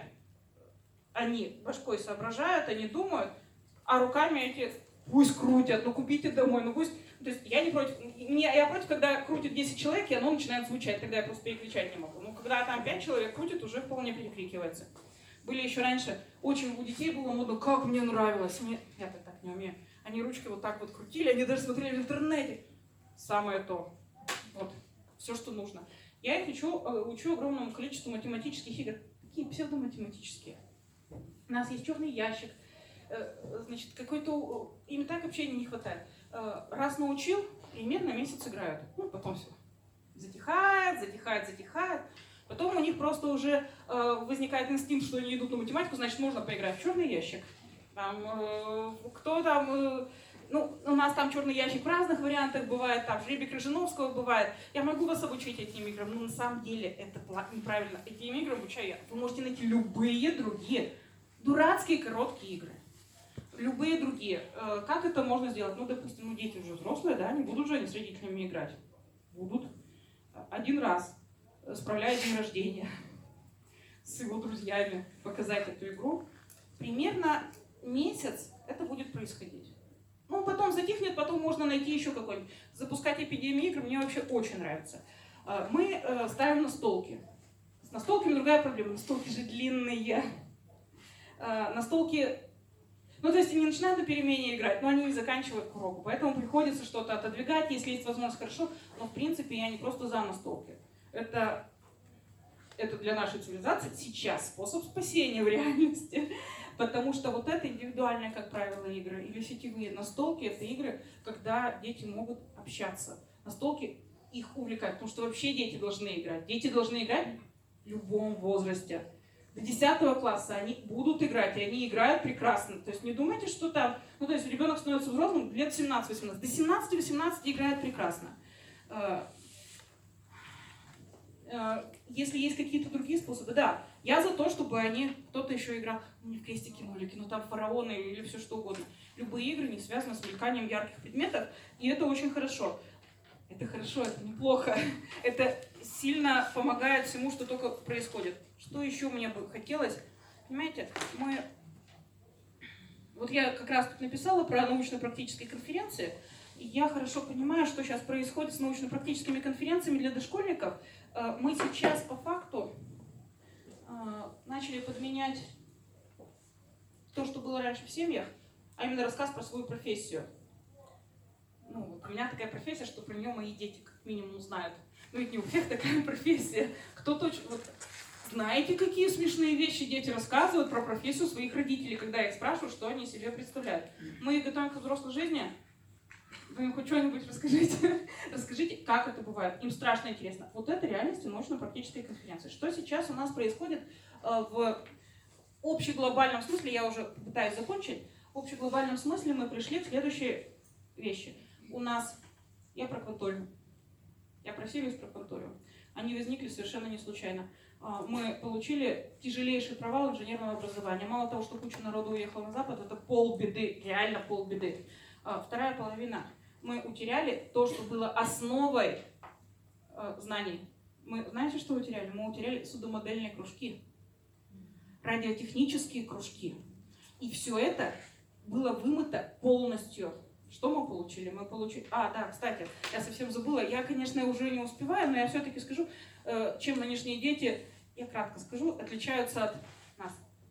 Они башкой соображают, они думают, а руками эти пусть крутят, ну купите домой, ну пусть... То есть я не против, мне, я против, когда крутит десять человек, и оно начинает звучать, тогда я просто перекричать не могу. Ну, когда там пять человек крутит, уже вполне перекрикивается. Были еще раньше, очень у детей было модно, как мне нравилось, мне... я-то так не умею. Они ручки вот так вот крутили, они даже смотрели в интернете. Самое то. Вот, все, что нужно. Я их учу, учу огромному количеству математических игр. Такие псевдоматематические. У нас есть черный ящик, значит, какой-то... Им так общения не хватает. Раз научил, примерно месяц играют. Ну, потом все. Затихает, затихает, затихает. Потом у них просто уже возникает инстинкт, что они идут на математику, значит, можно поиграть в черный ящик. Там, кто там... Ну, у нас там черный ящик в разных вариантах бывает, там жребий Крыжиновского бывает. Я могу вас обучить этим играм, но на самом деле это неправильно. Этим играм обучаю я. Вы можете найти любые другие дурацкие короткие игры. Любые другие. Как это можно сделать? Ну, допустим, ну, дети уже взрослые, да, не будут же они с родителями играть. Будут. Один раз, справляя день рождения с его друзьями, показать эту игру. Примерно месяц это будет происходить. Ну, потом затихнет, потом можно найти еще какой-нибудь. Запускать эпидемию игр мне вообще очень нравится. Мы ставим настолки. С настолками другая проблема. Настолки же длинные. Настолки... Ну, то есть они начинают на перемене играть, но они не заканчивают к уроку. Поэтому приходится что-то отодвигать, если есть возможность, хорошо. Но, в принципе, я не просто за настолки. Это, это для нашей цивилизации сейчас способ спасения в реальности. Потому что вот это индивидуальные, как правило, игры, или сетевые настолки, это игры, когда дети могут общаться. Настолки их увлекают, потому что вообще дети должны играть. Дети должны играть в любом возрасте. До десятого класса они будут играть, и они играют прекрасно. То есть не думайте, что там... Ну, то есть ребенок становится взрослым лет семнадцать-восемнадцать. До семнадцати-восемнадцати играет прекрасно. Если есть какие-то другие способы, да, я за то, чтобы они, кто-то еще играл, ну не в крестики-нолики, ну там фараоны или все что угодно. Любые игры не связаны с мельканием ярких предметов, и это очень хорошо. Это хорошо, это неплохо. Это сильно помогает всему, что только происходит. Что еще мне бы хотелось? Понимаете, мы... Вот я как раз тут написала про научно-практические конференции, и я хорошо понимаю, что сейчас происходит с научно-практическими конференциями для дошкольников. Мы сейчас по факту начали подменять то, что было раньше в семьях, а именно рассказ про свою профессию. Ну, вот у меня такая профессия, что про нее мои дети как минимум знают. Ну, ведь не у всех такая профессия. Кто-то... Вот, знаете, какие смешные вещи дети рассказывают про профессию своих родителей, когда я их спрашиваю, что они себе представляют. Мы их готовим к взрослой жизни. Вы им хоть что-нибудь расскажите. Расскажите, как это бывает. Им страшно интересно. Вот это реальность научно-практической конференции. Что сейчас у нас происходит в общеглобальном смысле, я уже пытаюсь закончить, в общеглобальном смысле мы пришли к следующей вещи. У нас, я про кванториум, я про Сириус, про кванториум. Они возникли совершенно не случайно. Мы получили тяжелейший провал инженерного образования. Мало того, что куча народу уехала на Запад, это полбеды, реально полбеды. Вторая половина. Мы утеряли то, что было основой знаний. Мы, знаете, что утеряли? Мы утеряли судомодельные кружки, радиотехнические кружки. И все это было вымыто полностью. Что мы получили? Мы получили... А, да, кстати, я совсем забыла. Я, конечно, уже не успеваю, но я все-таки скажу, чем нынешние дети, я кратко скажу, отличаются от нас.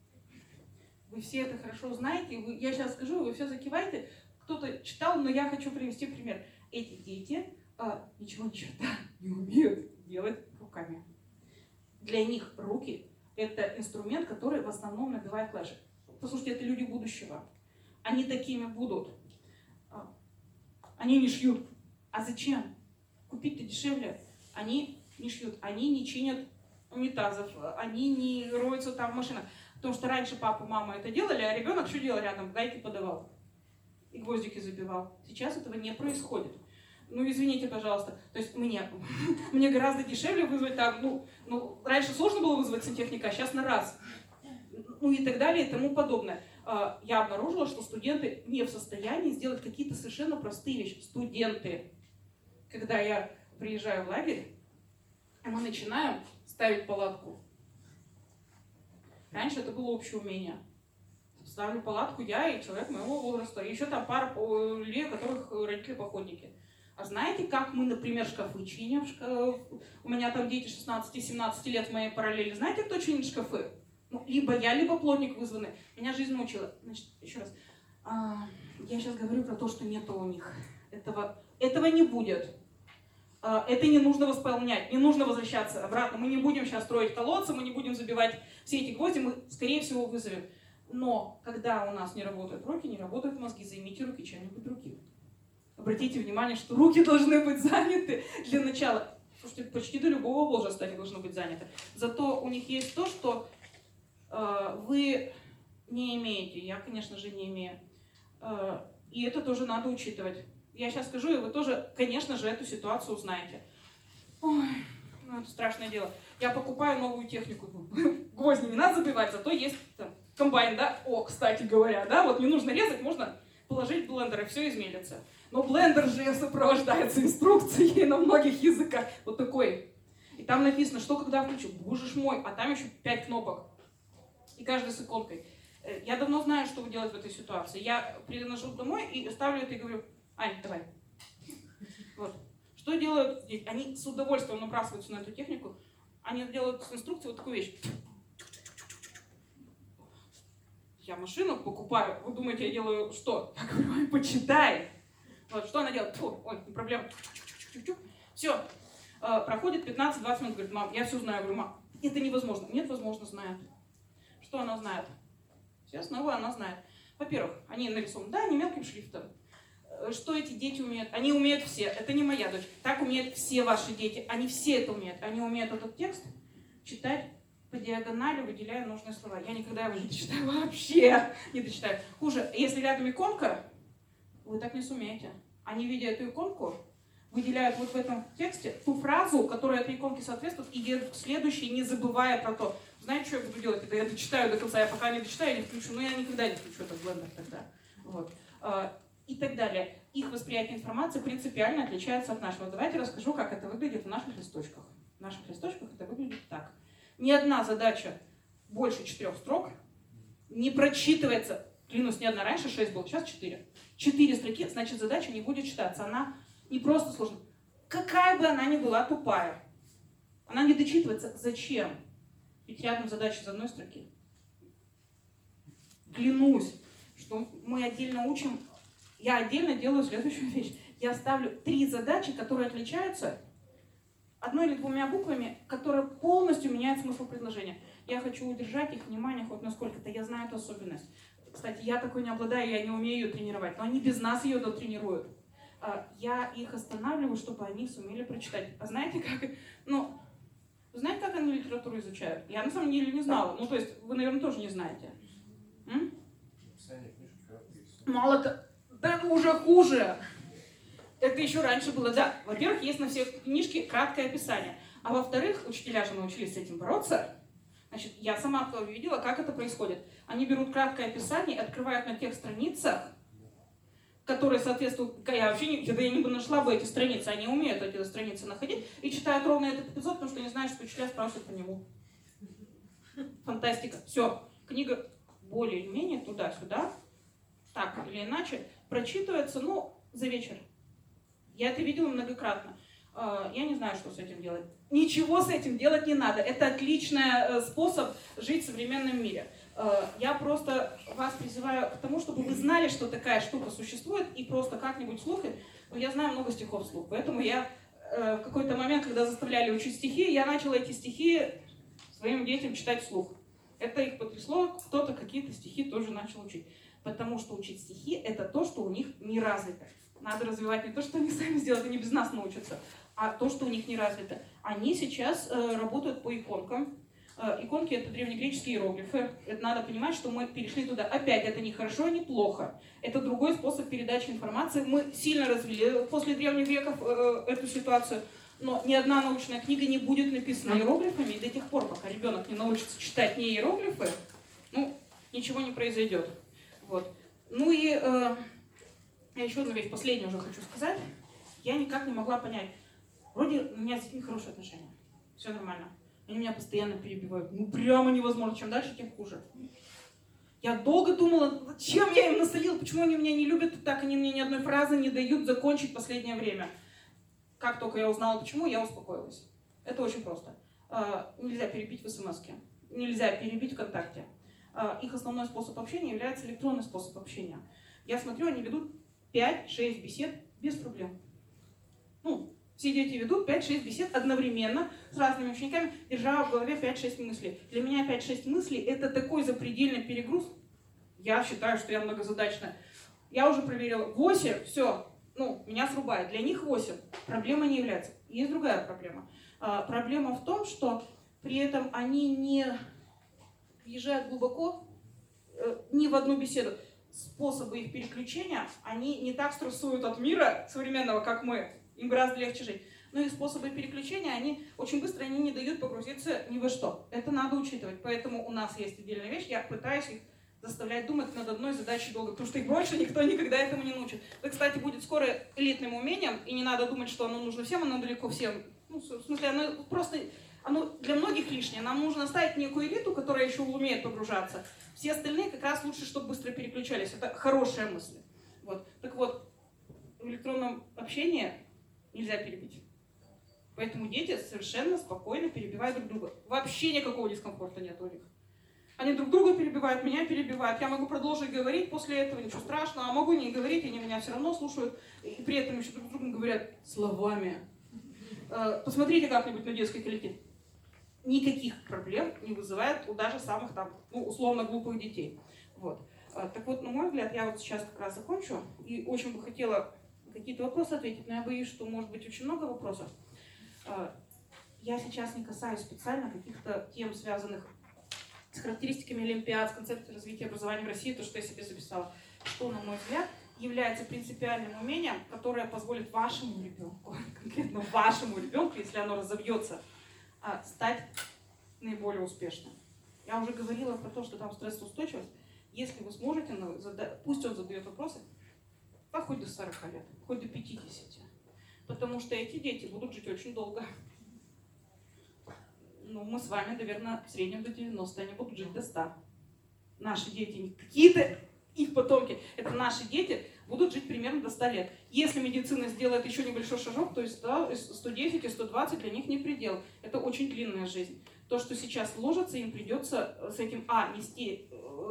Вы все это хорошо знаете. Вы, я сейчас скажу, вы все закиваете. Кто-то читал, но я хочу привести пример. Эти дети а, ничего ни черта не умеют делать руками. Для них руки — это инструмент, который в основном набивает клавиши. Послушайте, это люди будущего. Они такими будут. Они не шьют. А зачем? Купить-то дешевле. Они не шьют. Они не чинят унитазов. Они не роются там в машинах. Потому что раньше папа, мама это делали, а ребенок что делал рядом? Гайки подавал. И гвоздики забивал. Сейчас этого не происходит. Ну, извините, пожалуйста. То есть мне, мне гораздо дешевле вызвать там, ну, ну, раньше сложно было вызвать сантехника, а сейчас на раз. Ну и так далее и тому подобное. Я обнаружила, что студенты не в состоянии сделать какие-то совершенно простые вещи. Студенты. когда я приезжаю в лагерь, и мы начинаем ставить палатку. Раньше это было общее умение. Ставлю палатку я и человек моего возраста. И еще там пара людей, у которых родители походники. А знаете, как мы, например, шкафы чиним? Шкаф... У меня там дети шестнадцати-семнадцати лет в моей параллели. Знаете, кто чинит шкафы? Ну, либо я, либо плотник вызванный. Меня жизнь научила. Значит, еще раз. А, я сейчас говорю про то, что нету у них. Этого, этого не будет. А, это не нужно восполнять. Не нужно возвращаться обратно. Мы не будем сейчас строить колодцы, мы не будем забивать все эти гвозди. Мы, скорее всего, вызовем. Но когда у нас не работают руки, не работают мозги, займите руки чем-нибудь другим. Обратите внимание, что руки должны быть заняты для начала. Слушайте, почти до любого возраста они должны быть заняты. Зато у них есть то, что э, вы не имеете. Я, конечно же, не имею. Э, и это тоже надо учитывать. Я сейчас скажу, и вы тоже, конечно же, эту ситуацию узнаете. Ой, ну это страшное дело. Я покупаю новую технику. Гвозди не надо забивать, зато есть там комбайн, да? О, кстати говоря, да, вот не нужно резать, можно положить в блендер, и все измелится. Но блендер же сопровождается инструкцией на многих языках. Вот такой. И там написано, что когда включу. Боже ж мой, а там еще пять кнопок. И каждая с иконкой. Я давно знаю, что делать в этой ситуации. Я приношу домой и ставлю это и говорю: Ань, давай. Вот. Что делают здесь? Они с удовольствием набрасываются на эту технику. Они делают с инструкцией вот такую вещь. Я машину покупаю. Вы думаете, я делаю что? Я говорю: Ань, почитай. Вот, что она делает? Фу, ой, не проблема. Все. Проходит пятнадцать-двадцать минут. Говорит: мам, я все знаю. Я говорю: мам, это невозможно. Нет, возможно, знает. Что она знает? Все основы она знает. Во-первых, они нарисованы, да, не мелким шрифтом. Что эти дети умеют? Они умеют все. Это не моя дочь. Так умеют все ваши дети. Они все это умеют. Они умеют этот текст читать по диагонали, выделяя нужные слова. Я никогда его не дочитаю вообще. Не дочитаю. Хуже, если рядом иконка, вы так не сумеете. Они, видя эту иконку, выделяют вот в этом тексте ту фразу, которая этой иконке соответствует, и едут к следующей, не забывая про то. Знаете, что я буду делать, когда я дочитаю до конца? Я пока не дочитаю, я не включу. Но я никогда не включу этот блендер тогда. Вот. И так далее. Их восприятие информации принципиально отличается от нашего. Давайте расскажу, как это выглядит в наших листочках. В наших листочках это выглядит так. Ни одна задача больше четырех строк не прочитывается. Клянусь, ни одна. Раньше шесть было, сейчас четыре. Четыре строки, значит, задача не будет читаться. Она не просто сложная. Какая бы она ни была тупая. Она не дочитывается. Зачем? Ведь рядом задача из одной строки. Клянусь, что мы отдельно учим. Я отдельно делаю следующую вещь. Я ставлю три задачи, которые отличаются одной или двумя буквами, которые полностью меняют смысл предложения. Я хочу удержать их внимание хоть насколько-то. Я знаю эту особенность. Кстати, я такой не обладаю, я не умею ее тренировать, но они без нас ее дотренируют. Я их останавливаю, чтобы они сумели прочитать. А знаете, как... Ну, знаете, как они литературу изучают? Я на самом деле не знала. Ну, то есть, вы, наверное, тоже не знаете. М? Мало-то... Да уже хуже. Это еще раньше было, да. Во-первых, есть на всех книжке краткое описание. А во-вторых, учителя же научились с этим бороться. Значит, я сама видела, как это происходит. Они берут краткое описание, открывают на тех страницах, которые соответствуют... Я вообще не, я не бы нашла бы эти страницы. Они умеют эти страницы находить. И читают ровно этот эпизод, потому что не знают, что учителя спрашивают по нему. Фантастика. Все. Книга более-менее туда-сюда, так или иначе, прочитывается, ну, за вечер. Я это видела многократно. Я не знаю, что с этим делать. Ничего с этим делать не надо. Это отличный способ жить в современном мире. Я просто вас призываю к тому, чтобы вы знали, что такая штука существует, и просто как-нибудь слухать. Ну, я знаю много стихов вслух, поэтому я в какой-то момент, когда заставляли учить стихи, я начала эти стихи своим детям читать вслух. Это их потрясло, кто-то какие-то стихи тоже начал учить. Потому что учить стихи — это то, что у них не развито. Надо развивать не то, что они сами сделают, они без нас научатся, а то, что у них не развито. Они сейчас э, работают по иконкам. Э, иконки — это древнегреческие иероглифы. Это надо понимать, что мы перешли туда. Опять, это не хорошо и не плохо. Это другой способ передачи информации. Мы сильно развили после древних греков э, эту ситуацию. Но ни одна научная книга не будет написана иероглифами, и до тех пор, пока ребенок не научится читать не иероглифы, ну, ничего не произойдет. Вот. Ну и э, я еще одну вещь, последнюю уже хочу сказать. Я никак не могла понять. Вроде у меня с детьми хорошие отношения. Все нормально. Они меня постоянно перебивают. Ну прямо невозможно. Чем дальше, тем хуже. Я долго думала, зачем я им насолила, почему они меня не любят, так они мне ни одной фразы не дают закончить в последнее время. Как только я узнала, почему, я успокоилась. Это очень просто. Нельзя перебить в смс-ке. Нельзя перебить ВКонтакте. Их основной способ общения является электронный способ общения. Я смотрю, они ведут пять-шесть бесед без проблем. Ну, все дети ведут пять-шесть бесед одновременно с разными учениками, держа в голове пять-шесть мыслей. Для меня пять-шесть мыслей — это такой запредельный перегруз. Я считаю, что я многозадачная. Я уже проверила. восемь, все, ну, меня срубает. Для них восемь проблема не является. Есть другая проблема. А, проблема в том, что при этом они не въезжают глубоко э, ни в одну беседу. Способы их переключения, они не так стрессуют от мира современного, как мы. Им гораздо легче жить. Но их способы переключения, они очень быстро, они не дают погрузиться ни во что. Это надо учитывать. Поэтому у нас есть отдельная вещь. Я пытаюсь их заставлять думать над одной задачей долго, потому что их больше никто никогда этому не научит. Это, кстати, будет скоро элитным умением, и не надо думать, что оно нужно всем, оно далеко всем. Ну, в смысле, оно просто, оно для многих лишнее. Нам нужно ставить некую элиту, которая еще умеет погружаться. Все остальные как раз лучше, чтобы быстро переключались. Это хорошая мысль. Вот. Так вот, в электронном общении нельзя перебить. Поэтому дети совершенно спокойно перебивают друг друга. Вообще никакого дискомфорта нет у них. Они друг друга перебивают, меня перебивают. Я могу продолжить говорить после этого, ничего страшного. А могу не говорить, они меня все равно слушают. И при этом еще друг другу говорят словами. Посмотрите как-нибудь на детский коллектив. Никаких проблем не вызывает у даже самых там, ну, условно глупых детей. Вот. Так вот, на мой взгляд, я вот сейчас как раз закончу. И очень бы хотела какие-то вопросы ответить, но я боюсь, что может быть очень много вопросов. Я сейчас не касаюсь специально каких-то тем, связанных с характеристиками олимпиад, с концепцией развития образования в России, то, что я себе записала. Что, на мой взгляд, является принципиальным умением, которое позволит вашему ребенку, конкретно вашему ребенку, если оно разовьется, стать наиболее успешным. Я уже говорила про то, что там стрессоустойчивость. Если вы сможете, пусть он задает вопросы, да хоть до сорока лет, хоть до пятидесяти. Потому что эти дети будут жить очень долго. Ну, мы с вами, наверное, в среднем до девяноста, они будут жить до ста. Наши дети, не какие-то их потомки, это наши дети, будут жить примерно до ста лет. Если медицина сделает еще небольшой шажок, то есть сто десять и сто двадцать для них не предел. Это очень длинная жизнь. То, что сейчас вложится, им придется с этим, а, нести...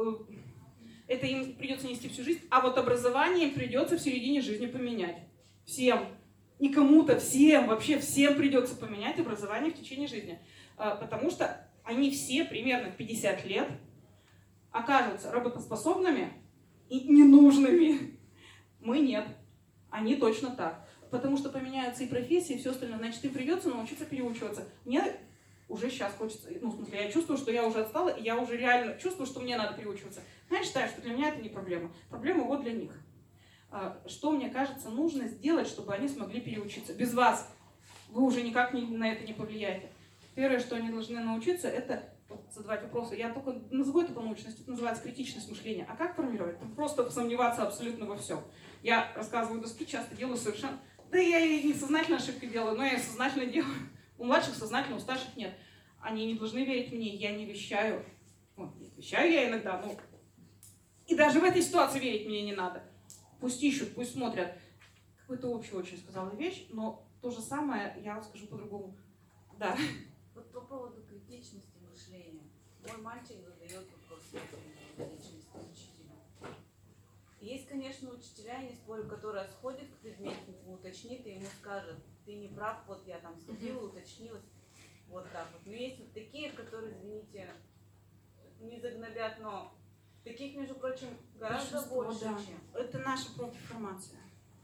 Это им придется нести всю жизнь, а вот образование им придется в середине жизни поменять. Всем. Не кому-то, всем, вообще всем придется поменять образование в течение жизни. Потому что они все примерно в пятьдесят лет окажутся работоспособными и ненужными. Мы нет. Они точно так. Потому что поменяются и профессии, и все остальное. Значит, им придется научиться переучиваться. Мне уже сейчас хочется, ну, в смысле, я чувствую, что я уже отстала, и я уже реально чувствую, что мне надо переучиваться. Но я считаю, что для меня это не проблема. Проблема вот для них. Что, мне кажется, нужно сделать, чтобы они смогли переучиться. Без вас вы уже никак не, на это не повлияете. Первое, что они должны научиться, это вот, задавать вопросы. Я только назову это по научности, это называется критичность мышления. А как формировать? Просто сомневаться абсолютно во всем. Я рассказываю доски, часто делаю совершенно... Да я и несознательно ошибки делаю, но я и сознательно делаю. У младших сознательно, у старших нет. Они не должны верить мне, я не вещаю. Ну, вещаю я иногда, но... И даже в этой ситуации верить мне не надо. Пусть ищут, пусть смотрят. Какую-то общую очень сказала вещь, но то же самое я расскажу по-другому. Да. Вот по поводу критичности мышления. Мой мальчик задает вопрос критичности учителю. Есть, конечно, учителя, я не спорю, которые сходят к предметнику, уточнит и ему скажет, ты не прав, вот я там сходила, уточнила. Вот так вот. Но есть вот такие, которые, извините, не загнобят, но таких, между прочим, гораздо больше, да. чем. Это наша профдеформация.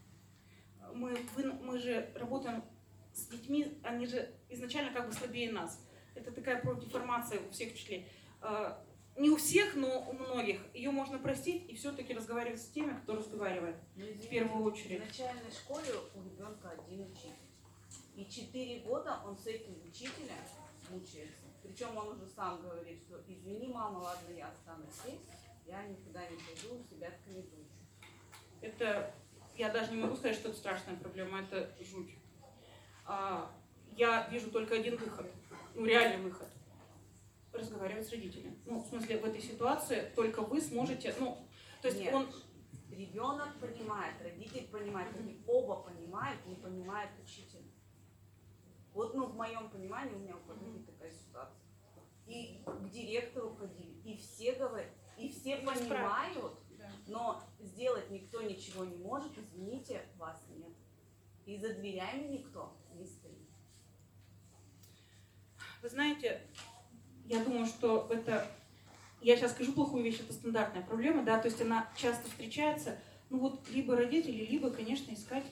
Мы, мы же работаем с детьми, они же изначально как бы слабее нас. Это такая профдеформация у всех учителей. Не у всех, но у многих. Ее можно простить и все-таки разговаривать с теми, кто разговаривает. Но, извините, в первую очередь. В начальной школе у ребенка один учитель. И четыре года он с этим учителем мучается. Причем он уже сам говорит, что извини, мама, ладно, я останусь здесь, я никуда не пойду, себя в коридоре. Это я даже не могу сказать, что это страшная проблема, это жуть. А, я вижу только один выход, ну реальный выход. Разговаривать с родителями. Ну, в смысле, в этой ситуации только вы сможете, ну, то есть Нет. он... Ребенок понимает, родитель понимает, они оба понимают, не понимает учитель. Вот, ну, в моем понимании у меня в подруги такая ситуация. И к директору ходили, и все говорят, и все И понимают, Да. но сделать никто ничего не может, извините, вас нет. И за дверями никто не стоит. Вы знаете, я думаю, что это... Я сейчас скажу плохую вещь, это стандартная проблема, да, то есть она часто встречается. Ну вот либо родители, либо, конечно, искать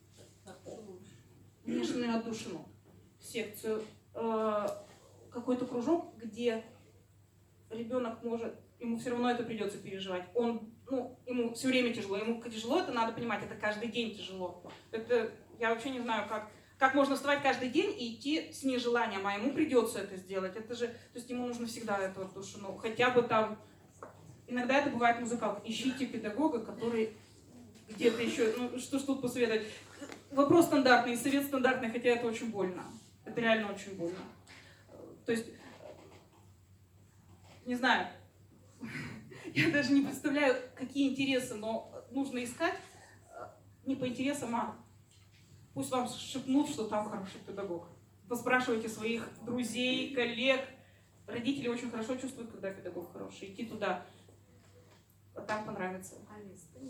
внешнюю отдушину, секцию, э, какой-то кружок, где ребенок может, ему все равно это придется переживать. Он, ну, ему все время тяжело, ему тяжело, это надо понимать, это каждый день тяжело. Это, я вообще не знаю, как, как можно вставать каждый день и идти с нежеланием, а ему придется это сделать. Это же, то есть ему нужно всегда эту отдушину, хотя бы там, иногда это бывает музыкалка. Ищите педагога, который где-то еще, ну, что ж тут посоветовать. Вопрос стандартный, совет стандартный, хотя это очень больно. Это реально очень больно. То есть, не знаю, я даже не представляю, какие интересы, но нужно искать не по интересам, а пусть вам шепнут, что там хороший педагог. Поспрашивайте своих друзей, коллег. Родители очень хорошо чувствуют, когда педагог хороший. Идти туда, а там понравится. Алис, ты нет.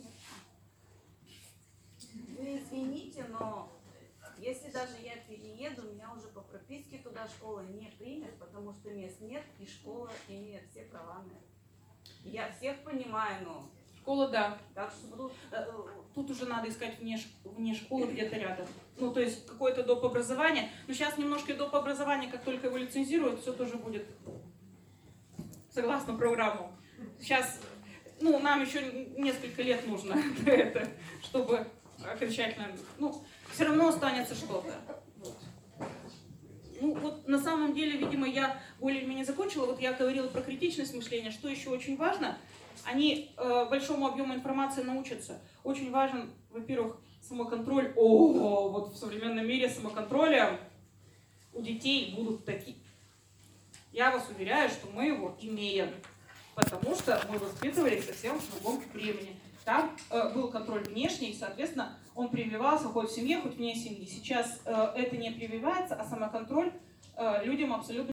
Вы извините, но если даже я перееду, меня уже по прописке туда школа не примет, потому что мест нет, и школа имеет все права на это. Я всех понимаю, но... Школа, да. Так что буду... Тут уже надо искать вне, вне школы где-то рядом. Ну, то есть какое-то доп. Образование. Но сейчас немножко доп. Образование, как только его лицензируют, все тоже будет согласно программу. Сейчас, ну, нам еще несколько лет нужно для этого, чтобы окончательно... Ну, все равно останется что-то. Вот. Ну, вот на самом деле, видимо, я более-менее закончила. Вот я говорила про критичность мышления. Что еще очень важно, они э, большому объему информации научатся. Очень важен, во-первых, самоконтроль. О, вот в современном мире самоконтроля у детей будут такие. Я вас уверяю, что мы его имеем, потому что мы воспитывались совсем в другом времени. Там э, был контроль внешний, и, соответственно, он прививался хоть в семье, хоть вне семьи. Сейчас э, это не прививается, а самоконтроль э, людям абсолютно